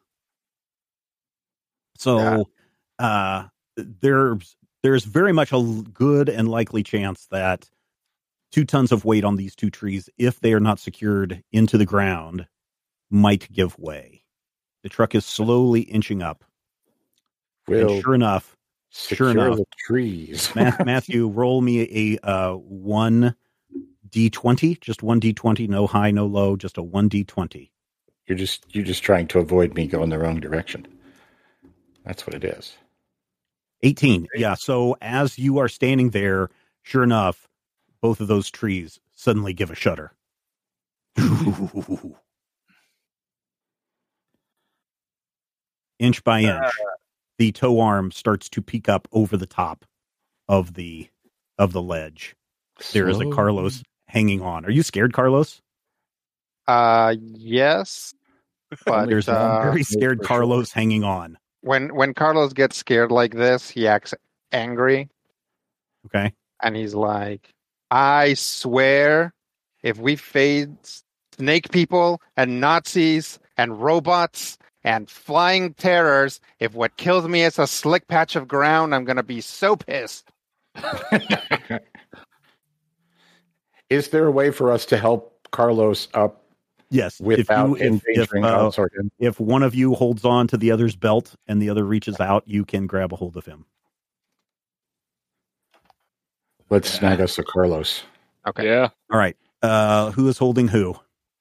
So uh, there's there's very much a l- good and likely chance that two tons of weight on these two trees, if they are not secured into the ground, might give way. The truck is slowly inching up. We'll and sure enough, secure sure enough, the trees. Ma- Matthew, roll me a uh, one d twenty, just one d twenty, no high, no low, just a one d twenty. You're just you're just trying to avoid me going the wrong direction. That's what it is. eighteen. Yeah, so as you are standing there, sure enough, both of those trees suddenly give a shudder. Inch by inch, the tow arm starts to peek up over the top of the of the ledge. There is a Slow. Carlos hanging on. Are you scared, Carlos? Uh, yes, but There's a uh, very scared for sure. Carlos hanging on. when when Carlos gets scared like this, he acts angry, Okay. and he's like, "I swear, if we face snake people and Nazis and robots and flying terrors, if what kills me is a slick patch of ground, I'm gonna be so pissed." Is there a way for us to help Carlos up Yes. without if you, if, if, endangering uh, us or him? if one of you holds on to the other's belt and the other reaches out, you can grab a hold of him. Let's snag us a Carlos. Okay. Yeah. All right. Uh, who is holding who?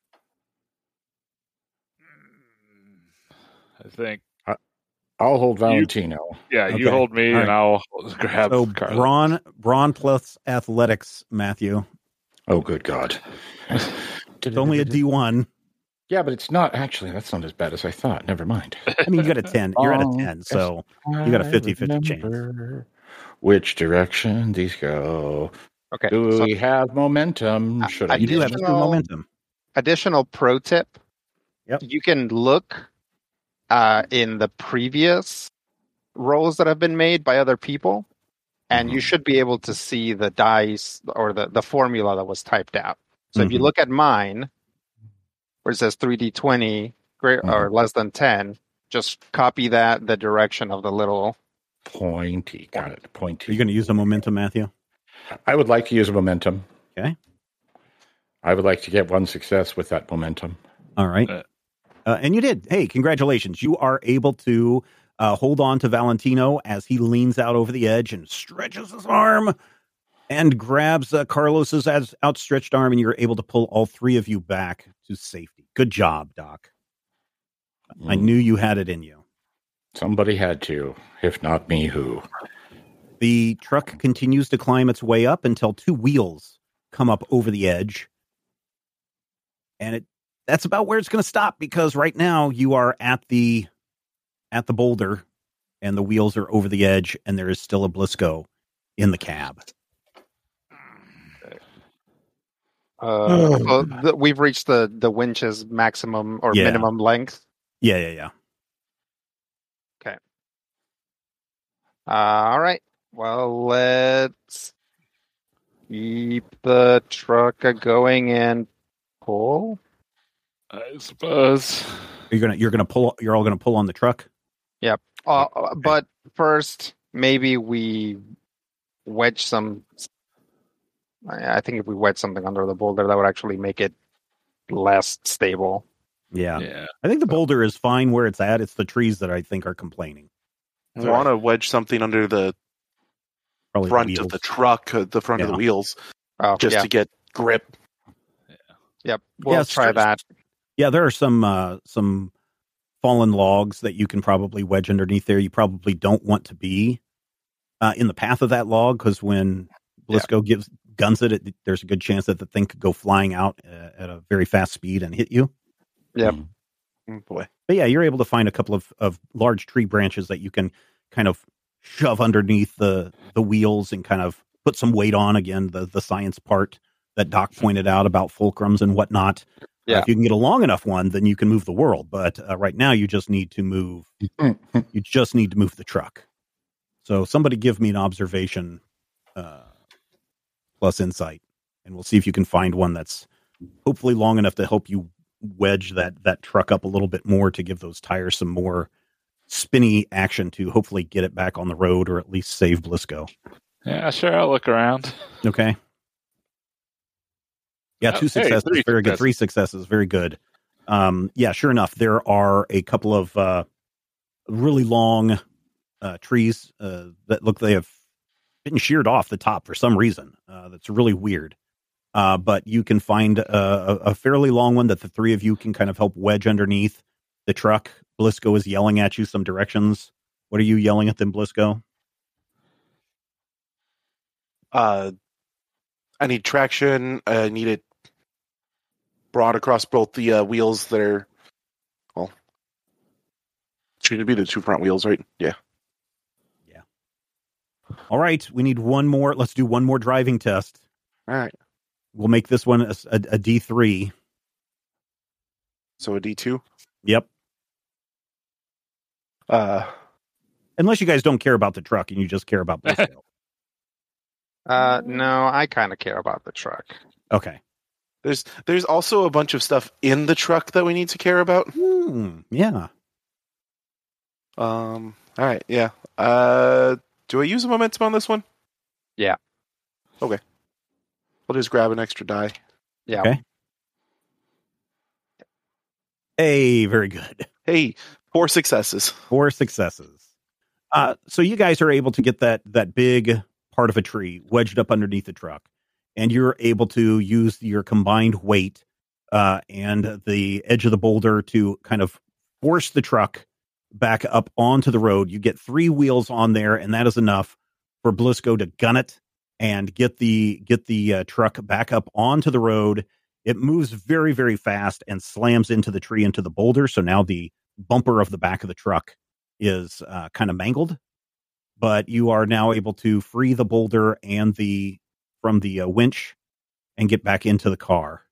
I think. I'll hold Valentino. Yeah, you Okay. hold me All and I'll grab So Carlos. brawn, brawn plus athletics, Matthew. Oh, good God. It's only a D one. Yeah, but it's not actually. That's not as bad as I thought. Never mind. I mean, you got a ten. You're at a Oh, ten, so you got a fifty-fifty chance. remember Which direction these go? Okay. Do So we have momentum? I- Should I I You do have use two it? Additional- momentum. additional pro tip. Yep. You can look uh, in the previous rolls that have been made by other people, and you Mhm. should be able to see the dice or the, the formula that was typed out. So if you Mhm. look at mine, where it says three d twenty great or less than ten, just copy that the direction of the little. Pointy. Got it. Are Pointy. you going to use a momentum, Matthew? I would like to use a momentum. Okay. I would like to get one success with that momentum. All right. Uh, Uh, and you did. Hey, congratulations. You are able to uh, hold on to Valentino as he leans out over the edge and stretches his arm and grabs uh, Carlos's as outstretched arm, and you're able to pull all three of you back to safety. Good job, Doc. I Mm. knew you had it in you. Somebody had to. If not me, who? The truck continues to climb its way up until two wheels come up over the edge. And it that's about where it's going to stop, because right now you are at the at the boulder, and the wheels are over the edge, and there is still a Blisco in the cab. Uh, so the, we've reached the, the winch's maximum or Yeah. minimum length. Yeah, yeah, yeah. Okay. Uh, all right. Well, let's keep the truck going and pull. I suppose. You're gonna you're gonna pull. You're all gonna pull on the truck. Yep. Uh, but first, maybe we wedge some. I I think if we wedge something under the boulder, that would actually make it less stable. Yeah. Yeah. I think the boulder is fine where it's at. It's the trees that I think are complaining. I want to wedge something under the Probably the front wheels. of the truck, uh, the front of Yeah. the wheels, Oh, just yeah. to get grip. Yep. We'll Yeah, try sure. that. Yeah, there are some uh, some fallen logs that you can probably wedge underneath there. You probably don't want to be uh, in the path of that log because when Blisco gives guns it, it, there's a good chance that the thing could go flying out uh, at a very fast speed and hit you. Yep. Mm, boy. But yeah, you're able to find a couple of, of large tree branches that you can kind of shove underneath the, the wheels and kind of put some weight on. Again, the, the science part that Doc pointed out about fulcrums and whatnot. Yeah. Uh, if you can get a long enough one, then you can move the world. But uh, right now, you just need to move. you just need to move the truck. So somebody give me an observation uh, plus insight, and we'll see if you can find one that's hopefully long enough to help you wedge that that truck up a little bit more to give those tires some more spinny action to hopefully get it back on the road or at least save Blisco. Yeah, sure. I'll look around. Okay. Yeah, two Oh, hey, successes, three very good. successes. Three successes, very good. Um, yeah, sure enough, there are a couple of uh, really long uh, trees uh, that look they have been sheared off the top for some reason. Uh, that's really weird. Uh, but you can find a, a, a fairly long one that the three of you can kind of help wedge underneath the truck. Blisco is yelling at you some directions. What are you yelling at them, Blisco? Uh, I need traction. I need it brought across both the uh, wheels that are, well, should be the two front wheels, right? Yeah. All right, we need one more. Let's do one more driving test. All right. We'll make this one a, a, a D three. So a D two. Yep. Uh, Unless you guys don't care about the truck and you just care about Blisco. Uh, no, I kind of care about the truck. Okay. there's there's also a bunch of stuff in the truck that we need to care about. Hmm, yeah. Um. All right. Yeah. Uh. Do I use a momentum on this one? Yeah. Okay. I'll just grab an extra die. Yeah. Okay. Hey, very good. Hey, four successes. Four successes. Uh, so you guys are able to get that that big part of a tree wedged up underneath the truck, and you're able to use your combined weight uh, and the edge of the boulder to kind of force the truck back up onto the road. You get three wheels on there, and that is enough for Blisco to gun it and get the get the uh, truck back up onto the road. It moves very, very fast and slams into the tree, into the boulder. So now the bumper of the back of the truck is uh, kind of mangled, but you are now able to free the boulder and the from the uh, winch and get back into the car,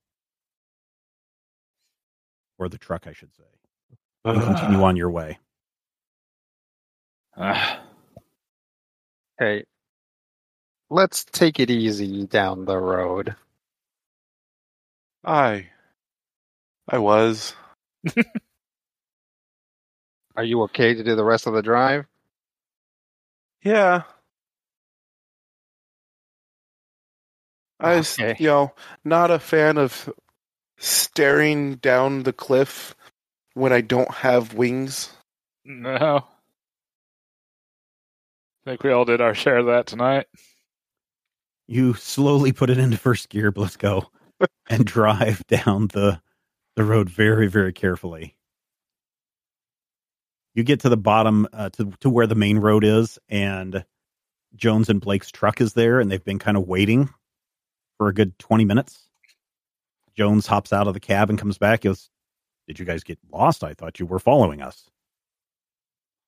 or the truck, I should say, and continue on your way. Ah, Hey, let's take it easy down the road. I. I was. Are you okay to do the rest of the drive? Yeah. I was, Okay. you know, not a fan of staring down the cliff when I don't have wings. no. I think we all did our share of that tonight. You slowly put it into first gear, Blisco, and drive down the the road very, very carefully. You get to the bottom, uh, to to where the main road is, and Jones and Blake's truck is there, and they've been kind of waiting for a good twenty minutes. Jones hops out of the cab and comes back. He goes, "Did you guys get lost? I thought you were following us."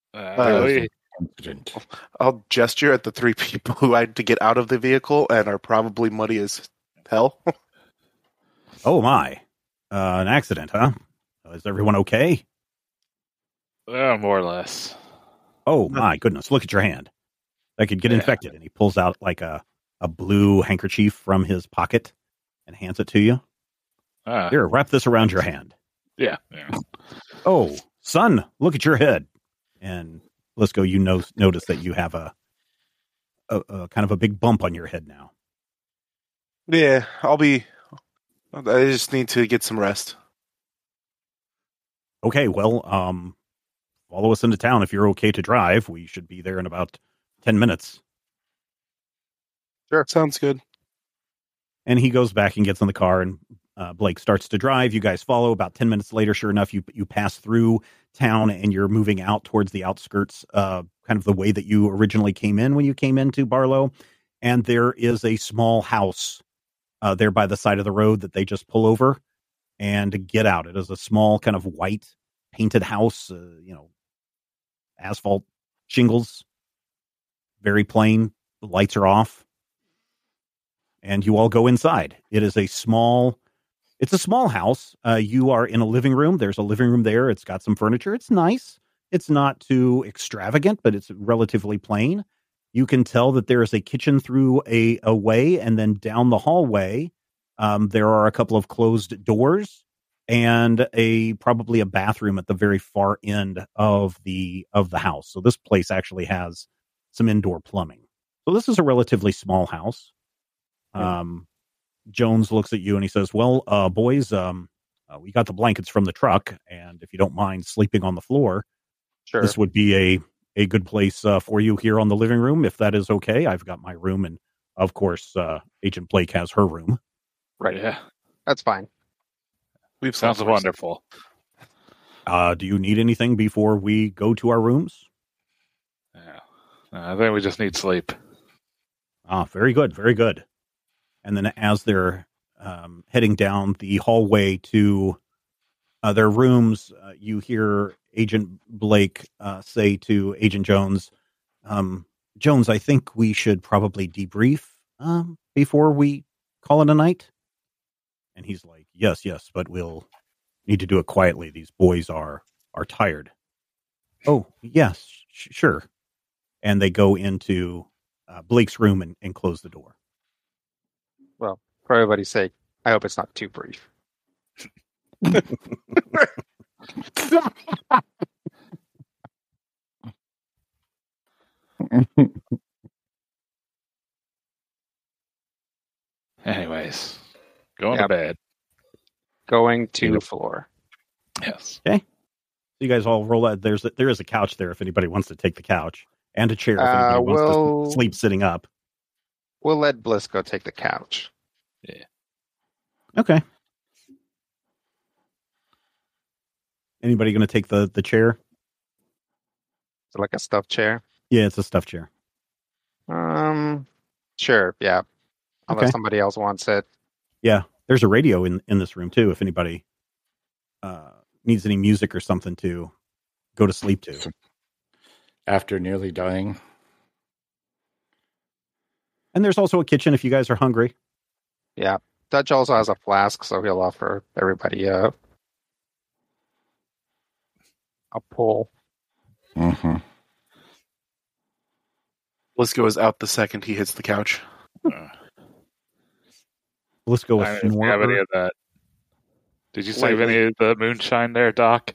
Uh, Uh, we- Incident. I'll gesture at the three people who had to get out of the vehicle and are probably muddy as hell. Oh my. Uh, an accident, huh? Is everyone okay? uh, more or less. Oh my goodness, look at your hand. That could get Yeah. infected. And he pulls out like a, a blue handkerchief from his pocket and hands it to you. Uh, Here, wrap this around your hand. yeah. yeah. Oh, son, look at your head. And Blisco, you know, notice that you have a, a, a kind of a big bump on your head now. Yeah, I'll be. I just need to get some rest. Okay, well, um, follow us into town if you're okay to drive. We should be there in about ten minutes. Sure, sounds good. And he goes back and gets in the car, and uh, Blake starts to drive. You guys follow. About ten minutes later, sure enough, you you pass through town, and you're moving out towards the outskirts, uh, kind of the way that you originally came in when you came into Barlow. And there is a small house uh, there by the side of the road that they just pull over and get out. It is a small kind of white painted house, uh, you know, asphalt shingles, very plain. The lights are off. And you all go inside. It is a small, it's a small house. Uh, you are in a living room. There's a living room there. It's got some furniture. It's nice. It's not too extravagant, but it's relatively plain. You can tell that there is a kitchen through a, a way, and then down the hallway, um, there are a couple of closed doors and a probably a bathroom at the very far end of the of the house. So this place actually has some indoor plumbing. So this is a relatively small house. Um, Jones looks at you and he says, well, uh, boys, um, uh, we got the blankets from the truck, and if you don't mind sleeping on the floor, Sure. this would be a, a good place uh, for you here on the living room, if that is okay. I've got my room, and of course, uh, Agent Blake has her room. Right. Yeah. That's fine. We've Sounds slept worse. wonderful. Uh, do you need anything before we go to our rooms? Yeah. Uh, I think we just need sleep. Ah, very good, very good. And then as they're um, heading down the hallway to uh, their rooms, uh, you hear Agent Blake uh, say to Agent Jones, um, Jones, I think we should probably debrief um, before we call it a night. And he's like, yes, yes, but we'll need to do it quietly. These boys are are tired. Oh, yes, sh- sure. And they go into uh, Blake's room and, and close the door. Well, for everybody's sake, I hope it's not too brief. Anyways, going Yep. to bed. Going to Yep. floor. Yes. So you guys all roll out. There's a, there is a couch there if anybody wants to take the couch, and a chair if Uh, anybody wants well- to sleep sitting up. We'll let Blisco take the couch. Okay. Anybody going to take the the chair? Is it like a stuffed chair? Yeah, it's a stuffed chair. Um, sure, yeah. Unless Okay. somebody else wants it. Yeah, there's a radio in in this room too. If anybody uh, needs any music or something to go to sleep to. After nearly dying. And there's also a kitchen if you guys are hungry. Yeah. Dutch also has a flask, so he'll offer everybody a a pull. Mm-hmm. Blisco is out the second he hits the couch. Uh, Let's go with I didn't have any snore. of that. Did you Wait, save any wait. of the moonshine there, Doc?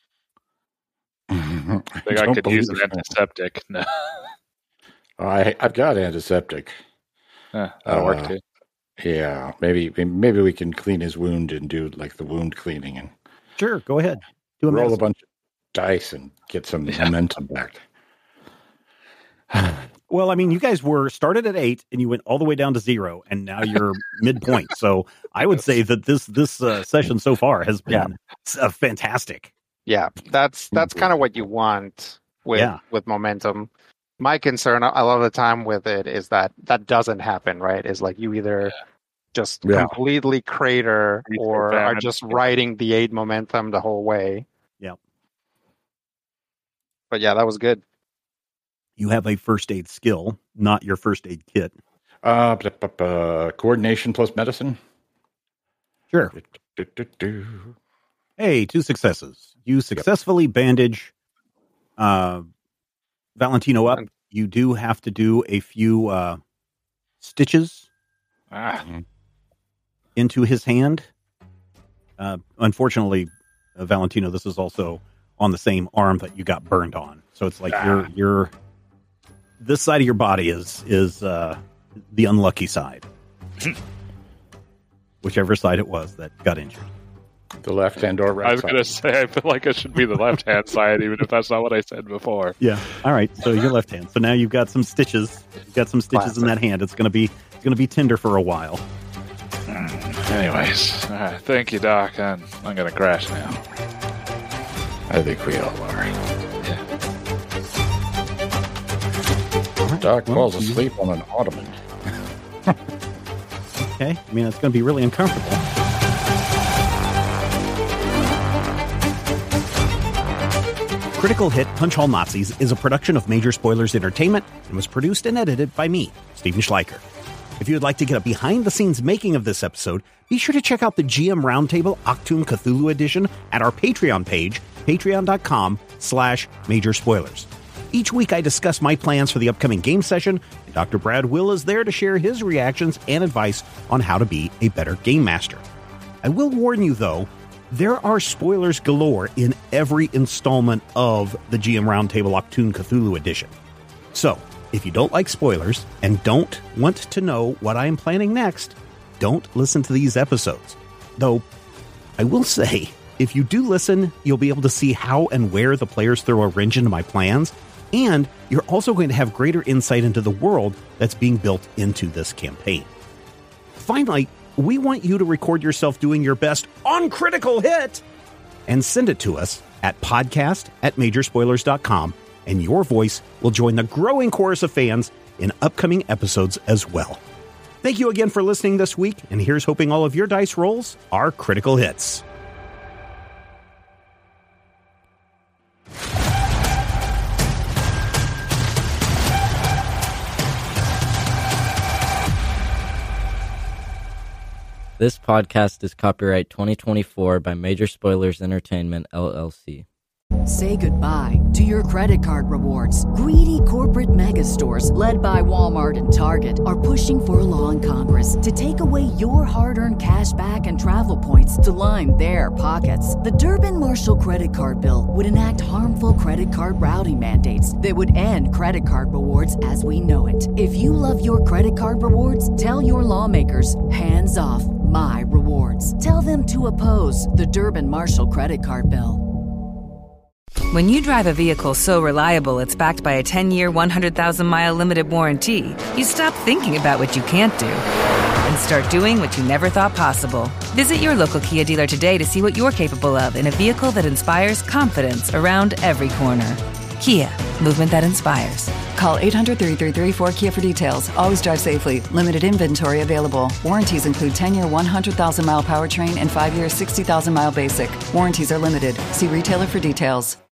I think I, could use an antiseptic. No. I I've got antiseptic. Eh, that'll work Uh, too. Yeah, maybe maybe we can clean his wound and do like the wound cleaning and Sure, go ahead. Do a roll a medicine. bunch of dice and get some Yeah. momentum back. Well, I mean, you guys were started at eight and you went all the way down to zero, and now you're midpoint. So I would say that this this uh, session so far has been uh, fantastic. Yeah, that's that's kind of what you want with Yeah. with momentum. My concern a lot of the time with it is that that doesn't happen, right? Is like you either just Yeah. completely crater Reach or for are famine. just Yeah. riding the eight momentum the whole way. Yep. But yeah, that was good. You have a first aid skill, not your first aid kit. Uh, uh, coordination plus medicine. Sure. Do, do, do. Hey, two successes. You successfully yep. bandage uh, Valentino up. You do have to do a few uh, stitches ah. into his hand. Uh, unfortunately, uh, Valentino, this is also on the same arm that you got burned on. So it's like ah. you're you're this side of your body is is uh, the unlucky side. Whichever side it was that got injured. The left hand or right I was side. going to say, I feel like it should be the left hand side, even if that's not what I said before. Yeah. All right. So your left hand. So now you've got some stitches. You've got some stitches Classic. in that hand. It's going to be it's going to be tender for a while. Mm, anyways, all right, thank you, Doc. I'm, I'm going to crash now. I think we all are. Yeah. Right. Doc well, falls you... asleep on an ottoman. Okay. I mean, it's going to be really uncomfortable. Critical Hit Punch All Nazis is a production of Major Spoilers Entertainment and was produced and edited by me, Steven Schleicher. If you would like to get a behind-the-scenes making of this episode, be sure to check out the G M Roundtable Octoon Cthulhu Edition at our Patreon page, patreon.com slash major spoilers. Each week I discuss my plans for the upcoming game session, and Doctor Brad Will is there to share his reactions and advice on how to be a better game master. I will warn you, though, there are spoilers galore in every installment of the G M Roundtable Octoon Cthulhu Edition. So, if you don't like spoilers and don't want to know what I am planning next, don't listen to these episodes. Though, I will say, if you do listen, you'll be able to see how and where the players throw a wrench into my plans, and you're also going to have greater insight into the world that's being built into this campaign. Finally, we want you to record yourself doing your best on Critical Hit and send it to us at podcast at major spoilers dot com, and your voice will join the growing chorus of fans in upcoming episodes as well. Thank you again for listening this week, and here's hoping all of your dice rolls are critical hits. This podcast is copyright twenty twenty-four by Major Spoilers Entertainment, L L C. Say goodbye to your credit card rewards. Greedy corporate mega stores, led by Walmart and Target, are pushing for a law in Congress to take away your hard-earned cash back and travel points to line their pockets. The Durbin-Marshall credit card bill would enact harmful credit card routing mandates that would end credit card rewards as we know it. If you love your credit card rewards, tell your lawmakers, hands off my rewards. Tell them to oppose the Durbin-Marshall credit card bill. When you drive a vehicle so reliable it's backed by a ten-year, one hundred thousand mile limited warranty, you stop thinking about what you can't do and start doing what you never thought possible. Visit your local Kia dealer today to see what you're capable of in a vehicle that inspires confidence around every corner. Kia, movement that inspires. Call eight hundred, three three three, four K I A for details. Always drive safely. Limited inventory available. Warranties include ten-year, one hundred thousand mile powertrain and five-year, sixty thousand mile basic. Warranties are limited. See retailer for details.